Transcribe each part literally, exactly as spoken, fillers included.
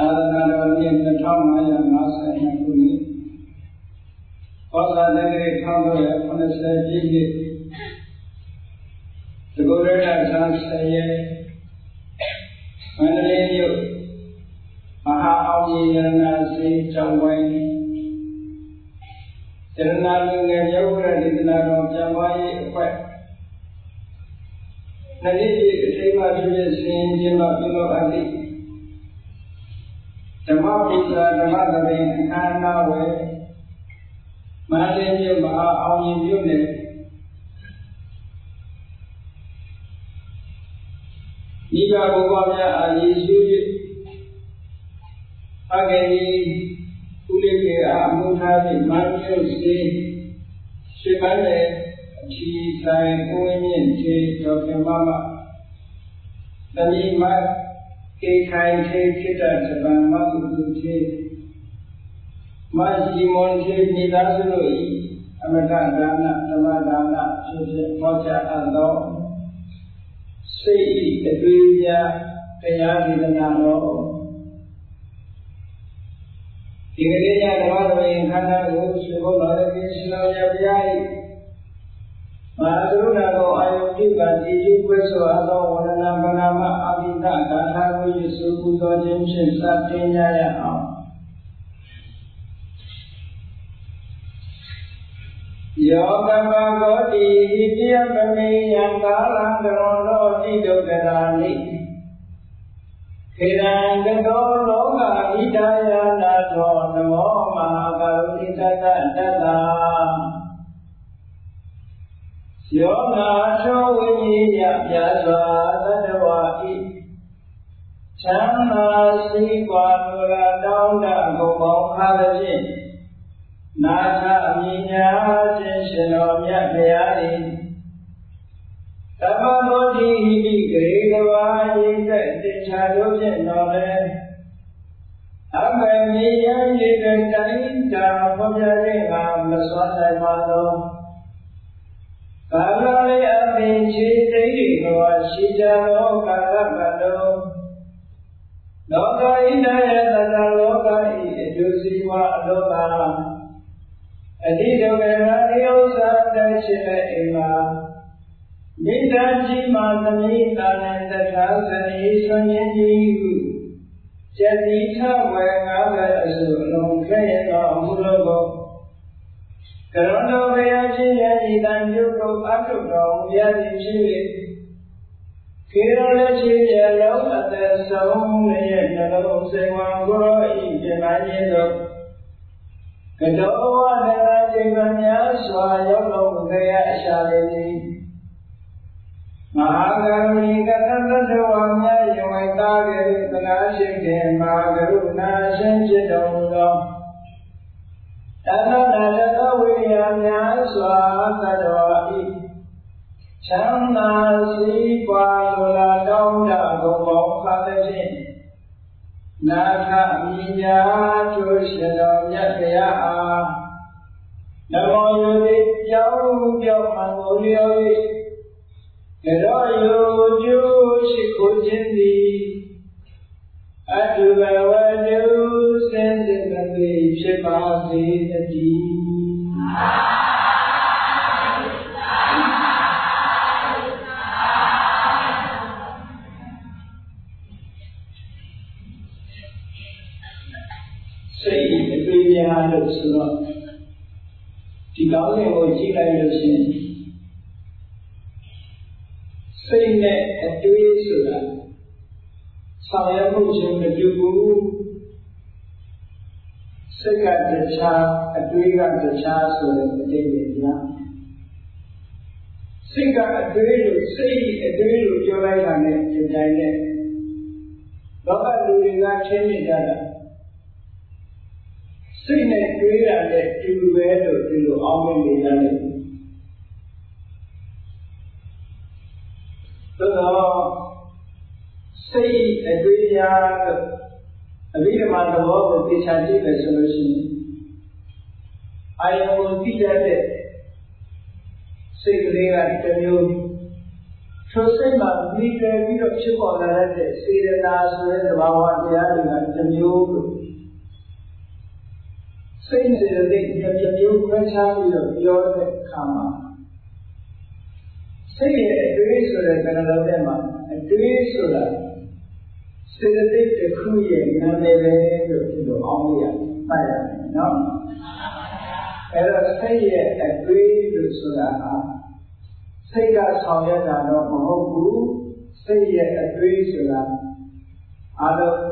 အာရဏတော်နှစ်တစ်ထောင်ငါးရာငါးဆယ်နှစ်ခုနှစ်ဩဇာတက္ကရာတစ်ထောင်သုံးရာခုနှစ်ဆယ်ပြည့်နှစ်သကုရထဆန်းဆယ်ရက်မန္တလေးမြို့မဟာအောင်ကြီးရဏစီကျောင်းဝိုင်းရဏလူငယ်ရုပ်ရဒေသနာတော်ပြန်ပွားရေးအဖွဲ့နှစ်နှစ်ပြည့်အထိမ်းအမှတ်ဖြစ်ဖြစ်ဆင်ခြင်းတော်ပြုလုပ်အပ်သည့်ဓမ္မပူဇာဓမ္မသဘင်အခမ်းအနားဝယ်မန္တလေးမြို့မဟာအောင်ကြီးမြို့နယ်ဤကဘုရားများအာယေရှု၍အဂတိဥလိကေအာမုထာဖြင့်မန္တလေးစေရှိမလည်းအထီဆိုင်ကိုင်းမြင့်ထေတော်ပြမမတတိမကေခိုင်ထေခိတ္တသဗ္ဗမကုတုထေမစီမွန်ထေမိသားစုတို့၏အမတဒါနဓမ္မဒါနဖြစ်ဖြစ်ဟောကြားအပ်သောစိတ်ဤအတွေ့အကြတရားဒေသနာတော်ဒီကနေ့ညဓမ္မသဘင်ခန္ဓာကိုဆွေဘုရားရဲ့ရှင်တော်မြတ်ဗျာ၏မဟာကရုဏာတော်အာယုပြုပါတည်ကျပွေးဆိုအပ်သောဝန္ဒနာပဏာမအဘိဓဂါထာကိုယေရှုပူဇော်ခြင်းဖြင့်စတင်ကြရအောင်ယောကမဂောတိဣတိယပမေယံကာလံကရောလောတိဒုက္ခရာနိခေရံကတောလောကဣဒာယနာသောနမောမဟာကရုဏိတတတတ္တာယောနာသောဝိညယပြာစွာသတ္တဝါဤချမ်းသာစီးပွားလိုလားတောင်းတဘုံပေါင်းအားဖြင့်နာထအမြင်ညာခြင်းရှင်တော်မြတ်ဗျာ၏သဗ္ဗမောတိဟိတိဂရေကဝါယိတ္တတေချာတို့ဖြင့်တော်လဲအဘယ်မြေယံယိတ္တတိုင်းတာဖော်ပြခြင်းကမစွမ်းနိုင်ပါသောကာလလေးအပင်ခြေတိတ်ကိုရှိကြသောကာလပတ်လုံးလောကဣန္ဒယသတ္တလောကဤအကျိုးစီးပွားအလောကအတိဒုက္ခရာဒီဥစ္စာတရှိတဲ့အိမ်မှာမိတ္တကြီးမှသမိတာနဲ့တထာဇနီဆွန်ရင်ကြီးဟုကျက်တိထဝေငါးပဲအစုအလုံးခဲ့ရသောအမှုတော်ကိုကရုဏာဘုရားရှင်ရဲ့ဤတန်ပြုကိုအထုတော်မူရသည်ဖြစ်၍ခေရလက်ရှိရဲ့လုံးအသက်ဆုံးရဲ့နှလုံးစိတ်ဝံကိုယ်ဤပြမခြင်းတို့ကတောဝနရာจิตများစွာရောက်တော်မူခဲ့ရအရှာလေးသည်မဟာကရုဏီကတတ္တဝါများယဝေကားရဲ့သနာရှိခင်မဟာကရုဏာရှင်ဖြစ်တော်မူသောတဏ္ဍနာတသောဝိရိယများစွာသတ္တဝါဤချမ်းသာစီးပွားလိုလားတောင်းတဘုံပေါင်းပါသည်ဖြင့်နာထအမြင်ညာတို့ရှင်တော်မြတ်ဗျာအားနမောယုတိကြောင်းပြောင်းမှန်ကိုလျော်၍ကြောယုကျိုးရှိခိုးခြင်းသည်အတုဘဝတုစင်စစ်မသိဖြစ်ပါစေတည်းစိတ်အတွေ့အကြုံလို့ဆိုတော့ဒီကောင်းစဉ်ကိုကြည့်လိုက်လို့ရှိရင်စိတ်နဲ့အတွေ့ဆိုတာဆောင်ရွက်မှုချင်းမတူဘူးစိတ်ကတခြားအတွေ့ကတခြားဆိုတဲ့အတိတ်ပဲဗျာစိတ်ကအတွေ့လို့စိတ်အတွေ့လို့ပြောလိုက်တာနဲ့ကြိုင်တိုင်းနဲ့လောကလူတွေကရှင်းနေကြတာစိတ်နဲ့တွေးတာနဲ့တူပဲလို့ဒီလိုအောင်းမနေရတယ်သို့တော့စိတ်အတွေ့အကြုံလို့အဘိဓမ္မာသဘောကိုသိချာကြည့်တယ်ဆိုလို့ရှိရင်အာယုံကိုသိတတ်တဲ့စိတ်ကလေးကတစ်မျိုးထိုစိတ်မှာမိတယ်ပြီးတော့ဖြစ်ပေါ်လာတဲ့စေတနာဆိုတဲ့သဘာဝတရားတွေကတစ်မျိုးလို့စိတ်စေတသိက်တစ်မျိုးခွဲခြားပြီးတော့ပြောတဲ့အခါမှာစိတ်ရဲ့အတွေးဆိုတဲ့ကဏ္ဍထဲမှာအတွေးဆိုတာစေတသိက်တစ်ခုရဲ့နာမည်ပဲလို့ဒီလိုအောင်ရမှတ်ရတယ်နော်အဲ့တော့စိတ်ရဲ့အတွေးလို့ဆိုတာဟာစိတ်ကဆောင်ရွက်တာတော့မဟုတ်ဘူးစိတ်ရဲ့အတွေးဆိုတာအားလုံး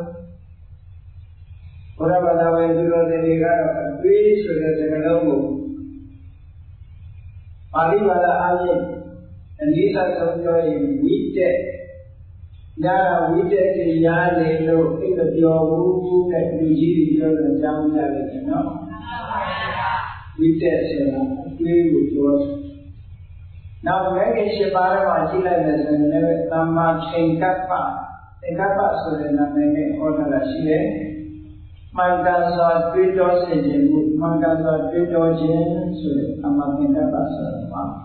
ဘုရားဘာသာဝင်သူတော်တွေကတော့အတွေးဆိုတဲ့စကားလုံးကိုပါဠိဘာသာအားဖြင့်အနည်းဆုံးပြောရင်ဝိတက်ညာဝိတက်တရားလေလို့အိပ်မပြောဘူးတဲ့လူကြီးတွေပြောလို့ကြားမှုရတယ်နော်ဝိတက်ဆိုတာအတွေးကိုပြောနောက်လည်းကိရှိပါတော့မှကြည့်လိုက်မယ်ဆိုရင်လည်းသမ္မာသင်္ကပ္ပသင်္ကပ္ပဆိုတဲ့နာမည်နဲ့ဟောထားတာရှိတယ်။မှန်ကန်စွာတွေးတောစေခြင်းမှုမှန်ကန်စွာတွေးတောခြင်းဆိုတဲ့သမ္မာသင်္ကပ္ပဆိုတာပါ။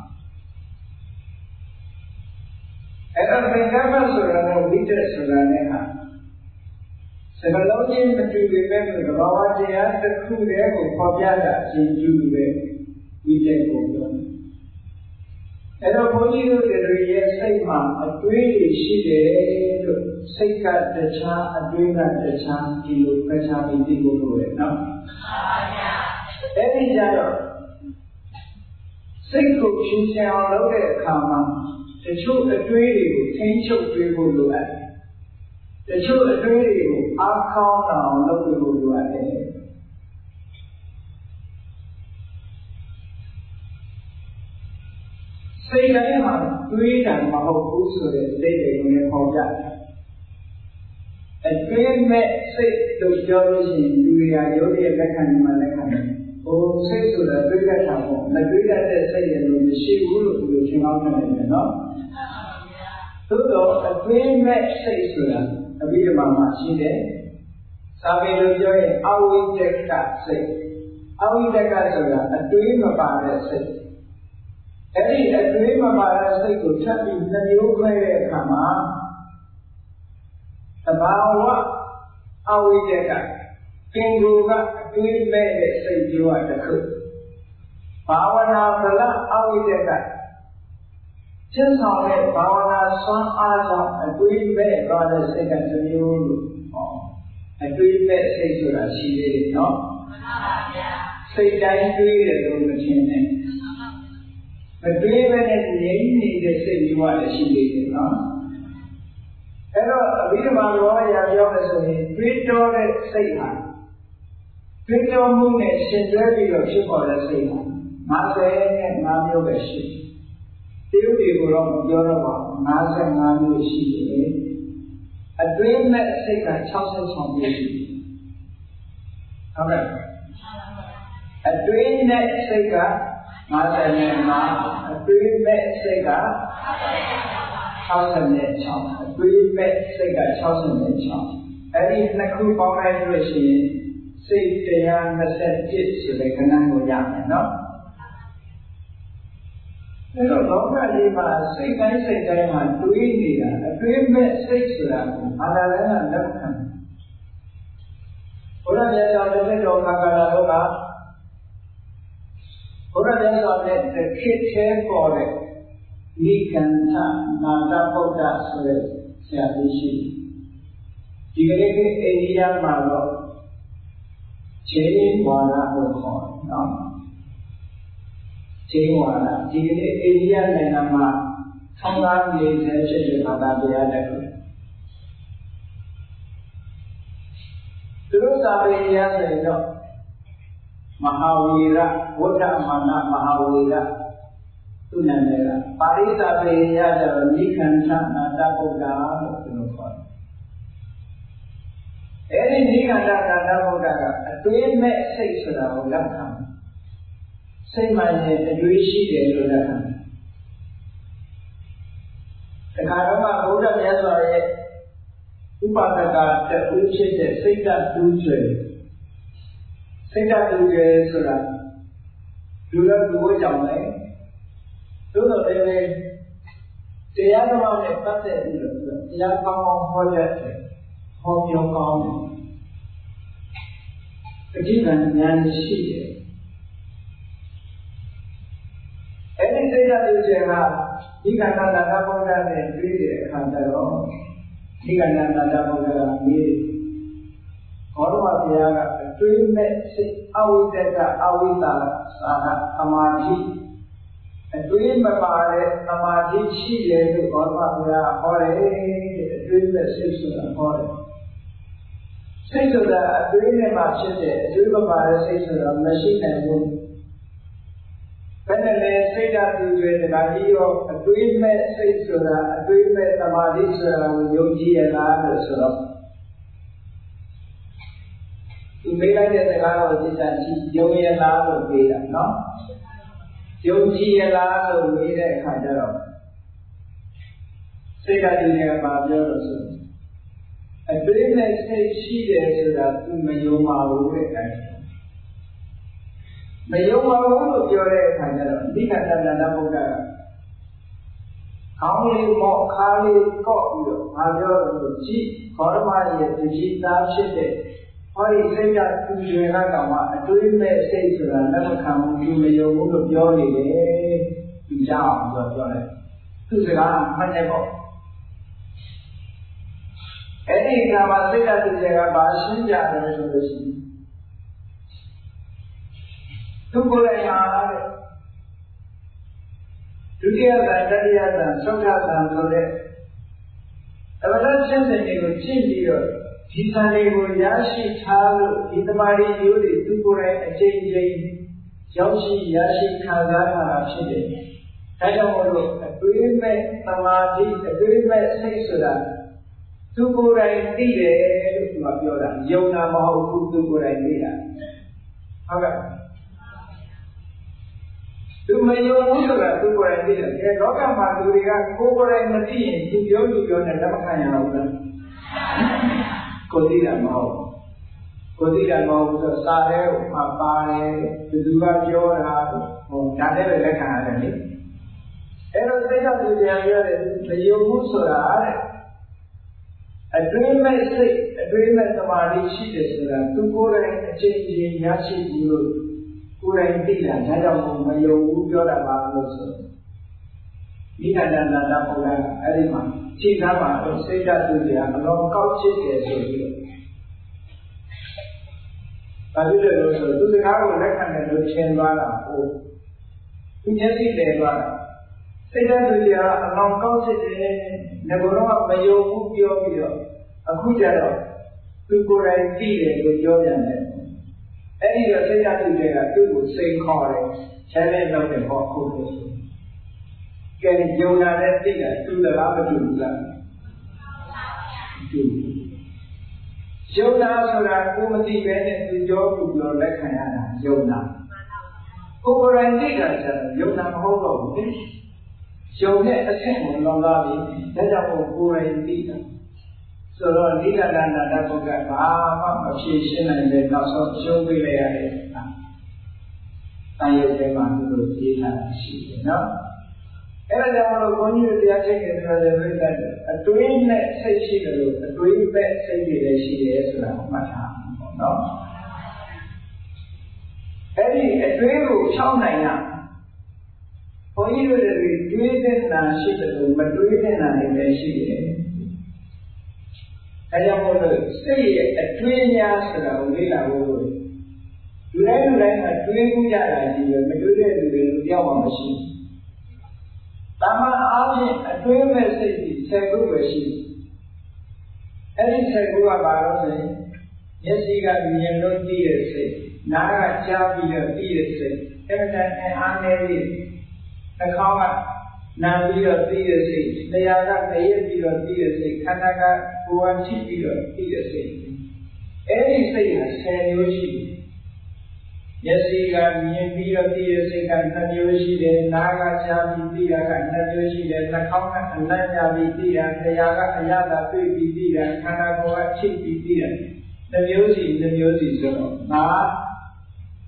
အဲ့တော့သင်္ကပ္ပဆိုတာနဲ့ဝိတ္တဆိုတာနဲ့ဟာစကားလုံးချင်းမတူပေမဲ့သဘာဝတရားတစ်ခုတည်းကိုပေါ်ပြတာအချင်းတူပဲဝိတ္တကိုပြောတယ်။အဲ့တော့ဘုန်းကြီးတို့တွေရဲ့စိတ်မှာအတွေးတွေရှိတယ်လို့စိတ်ကတခြားအတွေးကတခြားဒီလိုပဲခြားပြီးသိဖို့လိုတယ်နော်မှန်ပါဗျာအဲ့ဒီကြတော့စိတ်ကိုဖြင်းချအောင်လုပ်တဲ့အခါမှာတချို့အတွေးတွေကိုထိန်းချုပ်ပေးဖို့လိုအပ်တယ်တချို့အတွေးတွေကိုအားကောင်းအောင်လုပ်ပေးဖို့လိုအပ်တယ်စိတ်တိုင်းမှာတွေးတာမဟုတ်ဘူးဆိုတဲ့အတိတ်တွေကိုလည်းပေါ်ပြတယ်။အတွေးမဲ့စိတ်တို့ပြောလို့ရှိရင်လူတွေကရုပ်ရဲ့လက်ခံမှလက်ခံတယ်။ဟိုစိတ်ဆိုတာတွေးတတ်တာပေါ့မတွေးတတ်တဲ့စိတ်ရဲ့လို့မရှိဘူးလို့ဒီလိုသင်အောင်နိုင်တယ်နော်။သို့တော့အတွေးမဲ့စိတ်ဆိုတာအဘိဓမ္မာမှာရှိတယ်။စာပေလိုပြောရင်အဝိတ္တကစိတ်အဝိတ္တကဆိုတာအတွေးမပါတဲ့စိတ်အဲ့ဒီအတွေးမပါတဲ့စိတ်ကိုထပ်ပြီးနှမျိုးခွဲတဲ့အခါမှာသဘာဝအဝိတ္တကပင်ကိုယ်ကအတွေးမဲ့တဲ့စိတ်မျိုးတစ်ခုဘာဝနာဗလအဝိတ္တကကျင့်ဆောင်တဲ့ဘာဝနာစွမ်းအားကြောင့်အတွေးမဲ့သွားတဲ့စိတ်ကတစ်မျိုးလို့ဟောအတွေးမဲ့စိတ်ဆိုတာရှိသေးတယ်နော်မှန်ပါဗျာစိတ်တိုင်းတွေးတယ်လို့မထင်နဲ့မတွေးဘဲနဲ့ငြိမ်းနေတဲ့စိတ်မျိုးလည်းရှိသေးတယ်နော်အဲ့တော့အဘိဓမ္မာလောရာပြောမယ်ဆိုရင်တွေးတောတဲ့စိတ်ဟာတွေးတောမှုနဲ့ရှင်တွဲပြီးတော့ဖြစ်ပေါ်တဲ့စိတ်ဟာ၅၅မျိုးပဲရှိတယ်တိရုတွေကိုတော့မပြောတော့ပါဘူး၅၅မျိုးရှိတယ်အတွင်းမဲ့စိတ်က၆၆မျိုးရှိတယ်ဟုတ်ကဲ့အတွင်းနဲ့စိတ်က၅၅အတွေးမဲ့စိတ်က၆၆အတွေးမဲ့စိတ်က၆၆အဲ့ဒီနှစ်ခုပေါင်းလိုက်လို့ရှိရင်စိတ်တရား၂၁ဆိုတဲ့ခဏကိုရမယ်နော်အဲ့တော့လောကကြီးမှာစိတ်တိုင်းစိတ်တိုင်းမှာတွေးနေတာအတွေးမဲ့စိတ်ဆိုတာကိုအာရလည်းကလက်ခံဘုရားမြတ်စွာဘုရားတော်ခါကာလတော့ကဘုရားမြတ်စွာနဲ့ခေတ်ထဲပေါ်တဲ့နိကန္ထနာတဗုဒ္ဓဆိုတဲ့ဆရာကြီးရှိဒီကနေ့အိန္ဒိယမှာတော့ခြေဝါဒလို့ခေါ်တယ်နော်ခြေဝါဒဒီကနေ့အိန္ဒိယနိုင်ငံမှာဆောင်းကားနေတဲ့ဖြစ်တဲ့ဘာသာတရားတွေသူတို့သာပေရဆိုရင်တော့မဟာဝီရဝဋ္ဌမာနမဟာဝီရသူနာမည်ကပါဠိသာပေရကျတော့နိခန္ဓနာတဗုဒ္ဓလို့သူတို့ခေါ်တယ်အဲဒီနိခန္ဓနာတဗုဒ္ဓကအတွေးမဲ့စိတ်ဆိုတာကိုလက်ခံစိတ်မှန်ရဲ့အတွေးရှိတယ်လို့လက်ခံတခါတော့မှဘုရားမြတ်စွာရဲ့ဥပဒကတူဖြစ်တဲ့စိတ်ဓာတ်တူးကျွယ်စိတ်ဓာတ်တူးကျွယ်ဆိုတာလူလည်းလူဝတ်ကြောင့်လေသို့တော်လည်းတရားဓမ္မနဲ့ပတ်သက်ပြီးတော့တရားကောင်းကောင်းဟောတတ်တယ်ဟောပြောကောင်းတယ်အဓိကဉာဏ်ရှိတယ်အဲ့ဒီစိတ်ဓာတ်တွေဟာဒီကဏ္ဍနာတဘုရားနဲ့တွေ့တဲ့အခါကျတော့ဒီကဏ္ဍနာတဘုရားကမေးဘောရမဘုရားကအတွေးမဲ့စိတ်အဝိတ္တကအဝိတ္တသာသသမာဓိအတွေးမပါတဲ့သမာဓိရှိတယ်လို့ဘောရမဘုရားဟောတယ်အတွေးမဲ့စိတ်ဆိုတာဟောတယ်စိတ်ဆိုတာအတွေးနဲ့မှဖြစ်တယ်အတွေးမပါတဲ့စိတ်ဆိုတာမရှိနိုင်ဘူးဘယ်နဲ့လဲစိတ်ဓာတ်တွေတခါကြီးရောအတွေးမဲ့စိတ်ဆိုတာအတွေးမဲ့သမာဓိဆိုတာကိုယုံကြည်ရလားလို့ဆိုတော့ဒီမေးလိုက်တဲ့စကားကိုသိချင်ယုံရလားလို့ပြောတာနော်ယုံကြည်ရလားလို့မေးတဲ့အခါကျတော့စိတ်ဓာတ်တွေကဘာပြောလို့ဆိုအတွေးနဲ့စိတ်ရှိတယ်ဆိုတာသူမယုံပါဘူးတဲ့အခါမယုံပါဘူးလို့ပြောတဲ့အခါကျတော့ဒီကတ္တနာဘုရားကခေါင်းလေးမော့ခါလေးကော့ပြီးတော့ဘာပြောလို့ဆိုကြည့်ခေါရမရဲ့တတိသားဖြစ်တဲ့ဟောဒီစိတ်ကသူရွယ်လာကောင်မှအတွေးမဲ့စိတ်ဆိုတာလက်မခံဘူးသူမယုံဘူးလို့ပြောနေတယ်သူကြောက်အောင်ပြောပြောတယ်သူစကားမှတ်နေပေါ့အဲ့ဒီကမှာစိတ်ကသူရွယ်ကဘာရှင်းကြတယ်ဆိုလို့ရှိရင်သူကိုယ်တိုင်ဟာတဲ့ဒုတိယသံတတိယသံသုတ္တသံဆိုတဲ့အဝိဇ္ဇာဖြစ်တဲ့တွေကိုကြည့်ပြီးတော့ဒီသံတွေကိုရရှိထားလို့ဒီတမာရီမျိုးတွေသူကိုယ်တိုင်အကျဉ်းချင်းရောက်ရှိရရှိခံစားတာဖြစ်တယ်။ဒါကြောင့်မို့လို့အတွေးမဲ့သမာဓိအတွေးမဲ့စိတ်ဆိုတာသူကိုယ်တိုင်သိတယ်လို့သူကပြောတာယုံနာမဟုတ်ဘူးသူကိုယ်တိုင်သိတာဟုတ်ကဲ့သူမယုံဘူးဆိုတာသူကိုယ်တိုင်သိတယ်။အဲလောကမှာလူတွေကကိုယ်ကိုယ်တိုင်မသိရင်သူပြောသူပြောနဲ့လက်မခံရဘူးလား။ကိုသိတာမဟုတ်ကိုသိတာမဟုတ်ဆိုစာထဲမှာပါတယ်ဘယ်သူကပြောတာဟိုဒါလည်းပဲလက်ခံရတယ်လေ။အဲတော့စိတ်ကသူတရားရတယ်မယုံဘူးဆိုတာတဲ့အတွင်းမဲ့စိတ်အတွင်းမဲ့သမာဓိရှိတယ်ဆိုတာသူကိုယ်တိုင်အချိန်ချင်းရရှိဘူးလို့ကိုယ်တိုင်သိတာဒါကြောင့်မယုံဘူးပြောတာပါလို့ဆိုဒီကတ္တနာတဘုရားအဲ့ဒီမှာခြေသားပါတော့စိတ်ဓာတ်သူတရားအလုံးကောက်ချစ်တယ်ဆိုပြီးတော့ဘာဖြစ်လဲလို့ဆိုသူစကားကိုလက်ခံတယ်လို့ထင်သွားတာဟုတ်သူမျက်စိလဲသွားတာစိတ်ဓာတ်သူတရားအလုံးကောက်ချစ်တယ်ငါကတော့မယုံဘူးပြောပြီးတော့အခုကျတော့သူကိုယ်တိုင်သိတယ်လို့ပြောပြန်တယ်အဲ့ဒီတော့စိတ်ဓာတ်သူတွေကသူ့ကိုစိန်ခေါ်တယ်ချမ်းတဲ့တော့တဲ့ဟောခုလို့ဆိုကဲယုံနာနဲ့သိတာသူတလားမတူဘူးလားတူယုံနာဆိုတာကိုမသိပဲနဲ့သူကြောသူပြောလက်ခံရတာယုံနာကိုယ်ကိုယ်တိုင်သိတာကျတော့ယုံနာမဟုတ်တော့ဘူးလေယုံတဲ့အဆင့်ကိုလောလာပြီဒါကြောင့်ကိုယ်တိုင်သိတာဆိုတော့နိဒာနာတဘုရားဘာမှမဖြေရှင်းနိုင်တဲ့နောက်ဆုံးရှုံးပေးလိုက်ရတယ်။တာယုတ်ထဲမှာသူတို့ရေးထားတာရှိတယ်နော်။အဲ့ဒါကြောင့်မလို့ဘုန်းကြီးတို့တရားချင်းတွေပြောတယ်ပြိတ္တအတွင်းနဲ့စိတ်ရှိတယ်လို့အတွင်းပဲစိတ်တွေလည်းရှိတယ်ဆိုတာကိုမှတ်ထားပေါ့နော်။အဲ့ဒီအတွင်းကိုဖြောင်းနိုင်တာဘုန်းကြီးတို့တွေတွေးတဲ့နာရှိတယ်လို့မတွေးတဲ့နာလည်းရှိတယ်။အဲကြောင့်မို့လို့စိတ်ရဲ့အတွေးများဆိုတာကိုလေ့လာဖို့လူတိုင်းလူတိုင်းကတွေးမှုရတာကြီးပဲမတွေးတဲ့လူတွေလူပြောင်းမှမရှိဘူး။တာမန်အားဖြင့်အတွေးမဲ့စိတ်ကြီးဆယ်ခုပဲရှိတယ်။အဲဒီဆယ်ခုကဘာလို့လဲမျက်စိကမြင်လို့သိတဲ့စိတ်နားကကြားပြီးတော့သိတဲ့စိတ်အဲ့ဒါနဲ့အားနည်းပြီးနှာခေါင်းကနာပြီးတော့သိတဲ့စိတ်တရားကတည့်ရပြီးတော့သိတဲ့စိတ်ခန္ဓာကကိုယ်ကထိပြီးတော့သိတဲ့စိတ်အဲဒီစိတ်ဟာဆယ်မျိုးရှိတယ်မျက်စိကမြင်ပြီးတော့သိတဲ့စိတ်ကနှစ်မျိုးရှိတယ်နားကကြားပြီးသိတာကနှစ်မျိုးရှိတယ်နှာခေါင်းကအနံ့ညာပြီးသိတာတရားကအရသာတွေ့ပြီးသိတာခန္ဓာကိုယ်ကထိပြီးသိတာနှစ်မျိုးစီနှစ်မျိုးစီဆိုတော့ငါ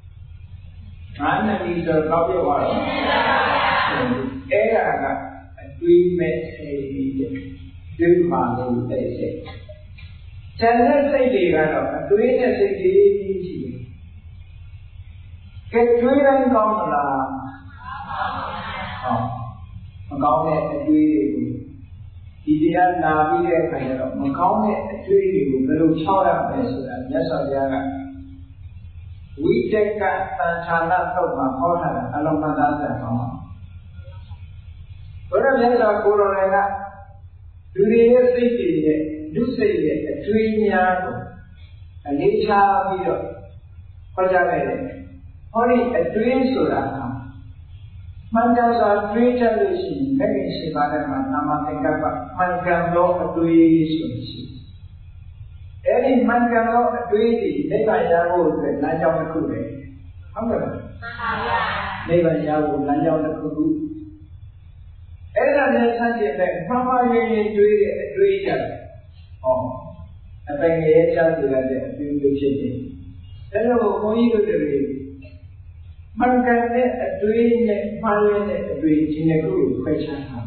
ငါနှစ်ပြီးဆိုတော့ပြောပြသွားတော့အဲ့ဒါကအတွေးမဲ့စိတ်တွေးမှလို့တဲ့စိတ်ကျန်တဲ့စိတ်တွေကတော့အတွေးနဲ့စိတ်တွေရှိတယ်ကဲတွေးတိုင်းကောင်းမလားဟောမကောင်းတဲ့အတွေးတွေကိုဒီတရားနာပြီးတဲ့အခါကျတော့မကောင်းတဲ့အတွေးတွေကိုဘယ်လိုချောက်ရမလဲဆိုတာမြတ်စွာဘုရားကဝိတက်ကသံဌာနတော့မှာဟောတာအလုံးမသားတဲ့ကောင်းပါဘုရားမြတ်စွာကိုယ်တော်ကလူတွေရဲ့စိတ်တွေရဲ့လူစိတ်ရဲ့အတွေးများကိုအလေးထားပြီးတော့ဟောကြားခဲ့တယ်ဟောဒီအတွေးဆိုတာကမှန်ကန်စွာတွေးချက်လို့ရှိရင်လက်ရှိရှိပါတယ်မှာနာမသင်္ကပ္ပမှန်ကန်သောအတွေးဆိုရှိအဲ့ဒီမှန်ကန်သောအတွေးတွေနိဗ္ဗာန်ရဖို့အတွက်လမ်းကြောင်းတစ်ခုပဲဟုတ်ကဲ့လားမှန်ပါဗျာနိဗ္ဗာန်ရဖို့လမ်းကြောင်းတစ်ခုခုအဲ့ဒါနဲ့ဆန့်ကျင်တဲ့မှန်ပါရင်ရင်တွေးတဲ့အတွေးကြတယ်ဟောအပိုင်ရဲ့ချမ်းသာတဲ့အတွေးမျိုးဖြစ်နေအဲ့တော့ဘုန်းကြီးတို့တွေမှန်ကန်တဲ့အတွေးနဲ့မှားရတဲ့အတွေးဒီနှစ်ခုကိုခွဲခြားတာ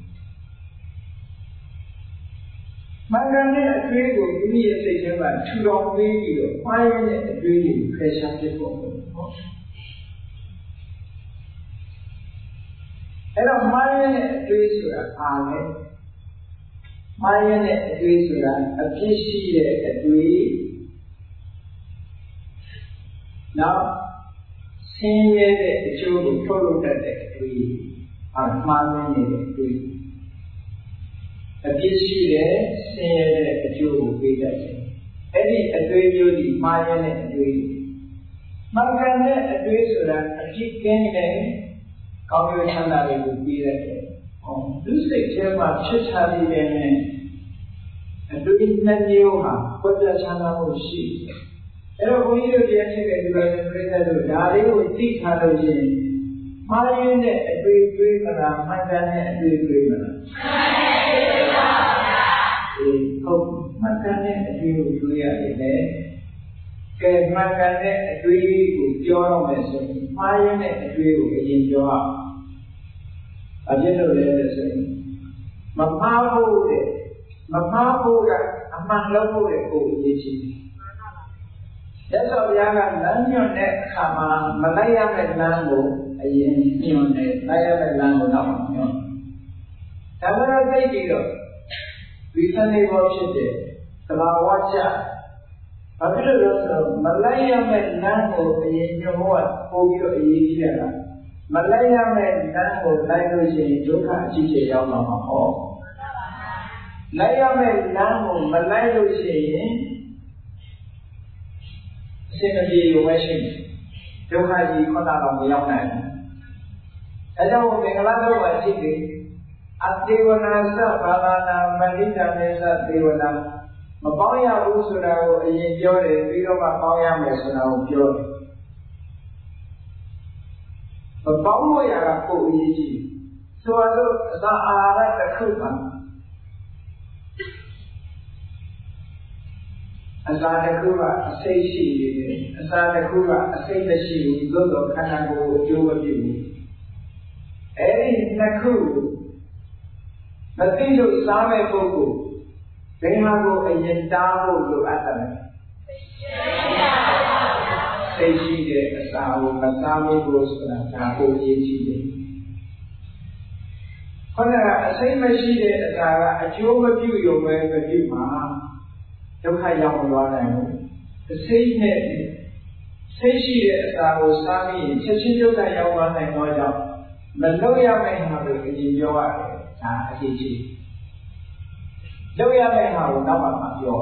မှန်ကန်တဲ့အတွေးကိုမိမိရဲ့စိတ်ထဲမှာထူထောင်ပေးပြီးတော့မှားရတဲ့အတွေးကိုခွဲခြားဖြစ်ဖို့ပေါ့အဲ့တော့မှားရတဲ့အတွေးဆိုတာအားလဲမှားရတဲ့အတွေးဆိုတာအပြစ်ရှိတဲ့အတွေးနောက်ဆင်းရဲတဲ့အကျိုးကိုထုတ်လုပ်တတ်တဲ့အတွေ့အမှားနေတဲ့အတွေ့အပြစ်ရှိတဲ့ဆင်းရဲတဲ့အကျိုးကိုပေးတတ်တယ်အဲ့ဒီအတွေ့မျိုးဒီမှားရတဲ့အတွေ့မှန်ကန်တဲ့အတွေ့ဆိုတာအပြစ်ကင်းတဲ့ကောင်းကျိုးချမ်းသာတွေကိုပေးတတ်တယ်ဟောလူစိတ်ထဲမှာဖြစ်ထားပြီးတဲ့အတွေ့နှစ်မျိုးဟာပွက်ပြချမ်းသာမှုရှိတယ်အဲ့တော့ဘုန်းကြီးတို့တရားထည့်တဲ့ဒီလိုပြည့်တဲ့တို့ဒါလေးကိုသိထားလို့ရှိရင်မှားရင်းတဲ့အတွေ့အကြုံမလားမှန်ကန်တဲ့အတွေ့အကြုံမလားမှန်တယ်ပါဗျာအေးဟုတ်မှန်ကန်တဲ့အတွေ့ကိုတွေ့ရတယ်လေကဲမှန်ကန်တဲ့အတွေ့ကိုပြောတော့မယ်ဆိုရင်မှားရင်းတဲ့အတွေ့ကိုအရင်ပြောအောင်အပြည့်လို့လဲဆိုရင်မမှားဖို့တဲ့မမှားဖို့ကအမှန်လို့ဖို့တဲ့ကိုအရေးကြီးတယ်ရသော်ဘုရားကလမ်းညွှန်တဲ့အခါမှာမလိုက်ရမယ့်လမ်းကိုအရင်ညွှန်တယ်လိုက်ရမယ့်လမ်းကိုနောက်မှညွှန်ဒါမှလည်းသိပြီးတော့ဒီစနေဘောဖြစ်တဲ့သဘာဝကျဘာဖြစ်လို့လဲဆိုတော့မလိုက်ရမယ့်လမ်းကိုအရင်ညွှန်ဖို့ပို့ပြီးတော့အရေးကြီးတယ်လားမလိုက်ရမယ့်လမ်းကိုလိုက်လို့ရှိရင်ဒုက္ခအကြီးကြီးရောက်လာမှာဟောလိုက်ရမယ့်လမ်းကိုမလိုက်လို့ရှိရင်အစင်ပြေရုံပဲရှိတယ်ဒုက္ခကြီးခုနကတော့မရောက်နိုင်ဘူးအဲကြောင့်မင်္ဂလာတော့ပါရှိတယ်အတေဝနာသဘာဝနာမဏိတမေသတေဝနာမပေါင်းရဘူးဆိုတာကိုအရင်ပြောတယ်ပြီးတော့မှပေါင်းရမယ်ဆိုတာကိုပြောတယ်မပေါင်းလို့ရတာပို့အရေးကြီးဆိုတော့အသာအာဟာရတစ်ခုပါအစာတစ်ခုကအစိတ်ရှိနေတယ်အစာတစ်ခုကအစိတ်မရှိဘူးသို့တော့ခန္ဓာကိုယ်ကိုအကျိုးမပြုဘူးအဲဒီနှစ်ခုမသိလို့စားမဲ့ပုဂ္ဂိုလ်ဘယ်မှာကိုအရင်တားဖို့လိုအပ်တယ်စိတ်ရှိတဲ့အစာကိုမစားဖို့ဆိုတာဒါကိုအရေးကြီးတယ်ခေါင်းကအစိတ်မရှိတဲ့အစာကအကျိုးမပြုရုံပဲမပြုမှာဒုက္ခရောက်မသွားနိုင်ဘူးအစိတ်နဲ့စိတ်ရှိတဲ့အစာကိုစားပြီးရင်ချက်ချင်းဒုက္ခရောက်သွားနိုင်တော့ကြောင့်မလုပ်ရမယ့်ဟာကိုအရင်ပြောရတယ်ဒါအရေးကြီးလုပ်ရမယ့်ဟာကိုနောက်မှပြော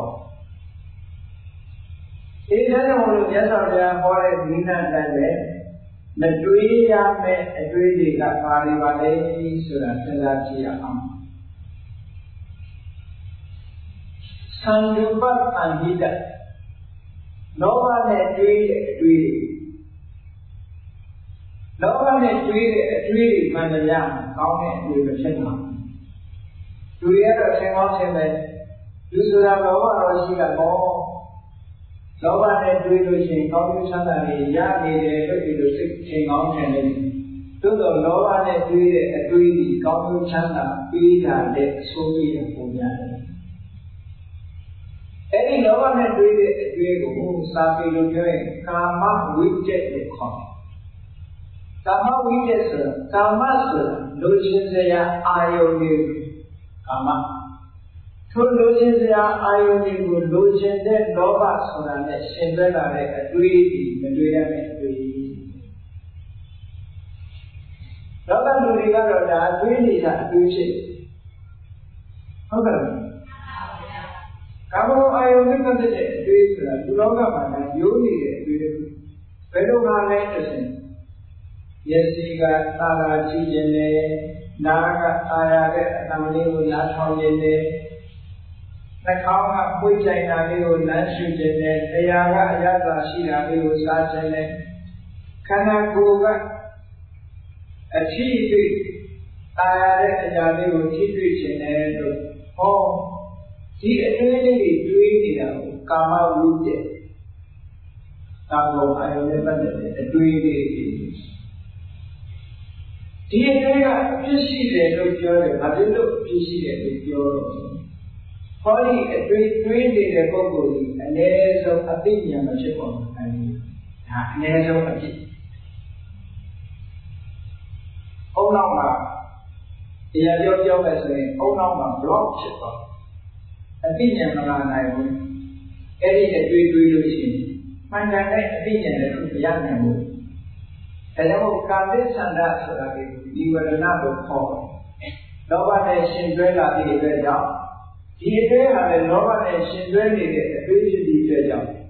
ရအောင်ဒီတဲ့ကြောင့်လို့မြတ်စွာဘုရားဟောတဲ့ဒီနတ်တိုင်းပဲမတွေးရမယ့်အတွေးတွေကပါနေပါလေဆိုတာစဉ်းစားကြည့်ရအောင်သံဃုပ္ပအန္တိတလောဘနဲ့တွေးတဲ့အတွေးလောဘနဲ့တွေးတဲ့အတွေးမှန်တရားကောင်းတဲ့အတွေးမဖြစ်ပါဘူးလူရတော့သင်္ကောင်းခြင်းပဲလူဆိုတာလောဘတော့ရှိတာပေါ့လောဘနဲ့တွေးလို့ရှိရင်ကောင်းကျိုးချမ်းသာတွေရနေတယ်လို့ဒီလိုစိတ်သင်္ကောင်းခြင်းနေသို့သောလောဘနဲ့တွေးတဲ့အတွေးဒီကောင်းကျိုးချမ်းသာပေးတာတဲ့အဆိုးကြီးပုံများတယ်အဲ့ဒီလောဘနဲ့တွေးတဲ့အတွေးကိုစာပေလိုပြောရင်ကာမဝိတ္တလို့ခေါ်တယ်ကာမဝိတ္တဆိုတာကာမဆိုတာလိုချင်စရာအာယုန်တွေကာမထိုလိုချင်စရာအာယုန်တွေကိုလိုချင်တဲ့လောဘဆိုတာနဲ့ရှင်သွဲလာတဲ့အတွေးဒီမတွေးရတဲ့အတွေးလောကလူတွေကတော့ဒါအတွေးနေတာအတွေးဖြစ်ဟုတ်ကဲ့ကာမအာယုန်နဲ့ပတ်သက်တဲ့အတွေးဆိုတာဒီလောကမှာလည်းယိုးနေတဲ့အတွေးတွေဘယ်လိုမှလဲဆိုရင်မျက်စိကသာသာကြည့်ခြင်းနဲ့နားကအာရတဲ့အတံလေးကိုနားထောင်ခြင်းနဲ့နှာခေါင်းကပွေ့ကြိုင်တာလေးကိုလမ်းရှုခြင်းနဲ့တရားကအရသာရှိတာလေးကိုစားခြင်းနဲ့ခန္ဓာကိုယ်ကအထီးတွေ့အာရတဲ့အရာလေးကိုထိတွေ့ခြင်းနဲ့လို့ဟောဒီအတွေးလေးတွေတွေးနေတာကိုကာမဝိတ္တကာမအာယုန်နဲ့ပတ်သက်တဲ့အတွေးလေးဒီအတွေးကအဖြစ်ရှိတယ်လို့ပြောတယ်ဘာဖြစ်လို့အဖြစ်ရှိတယ်လို့ပြောတော့ဟောဒီအတွေးတွေးနေတဲ့ပုဂ္ဂိုလ်ကြီးအနည်းဆုံးအသိဉာဏ်မဖြစ်ပေါ်ဘူးအဲဒီဒါအနည်းဆုံးအဖြစ်အုံနောက်မှာတရားပြောပြောမယ်ဆိုရင်အုံနောက်မှာ block ဖြစ်သွားအသိဉာဏ်မလာနိုင်ဘူးအဲ့ဒီအတွေးတွေးလို့ရှိရင်မှန်ကန်တဲ့အသိဉာဏ်လည်းမရနိုင်ဘူးဒါကြောင့်ကာမိသန္တာဆိုတာဒီဒီဝရဏကိုခေါ်လောဘနဲ့ရှင်တွဲလာတဲ့အတွက်ကြောင့်ဒီအတွေးဟာလည်းလောဘနဲ့ရှင်တွဲနေတဲ့အတွေးဖြစ်တဲ့အတွက်ကြောင့်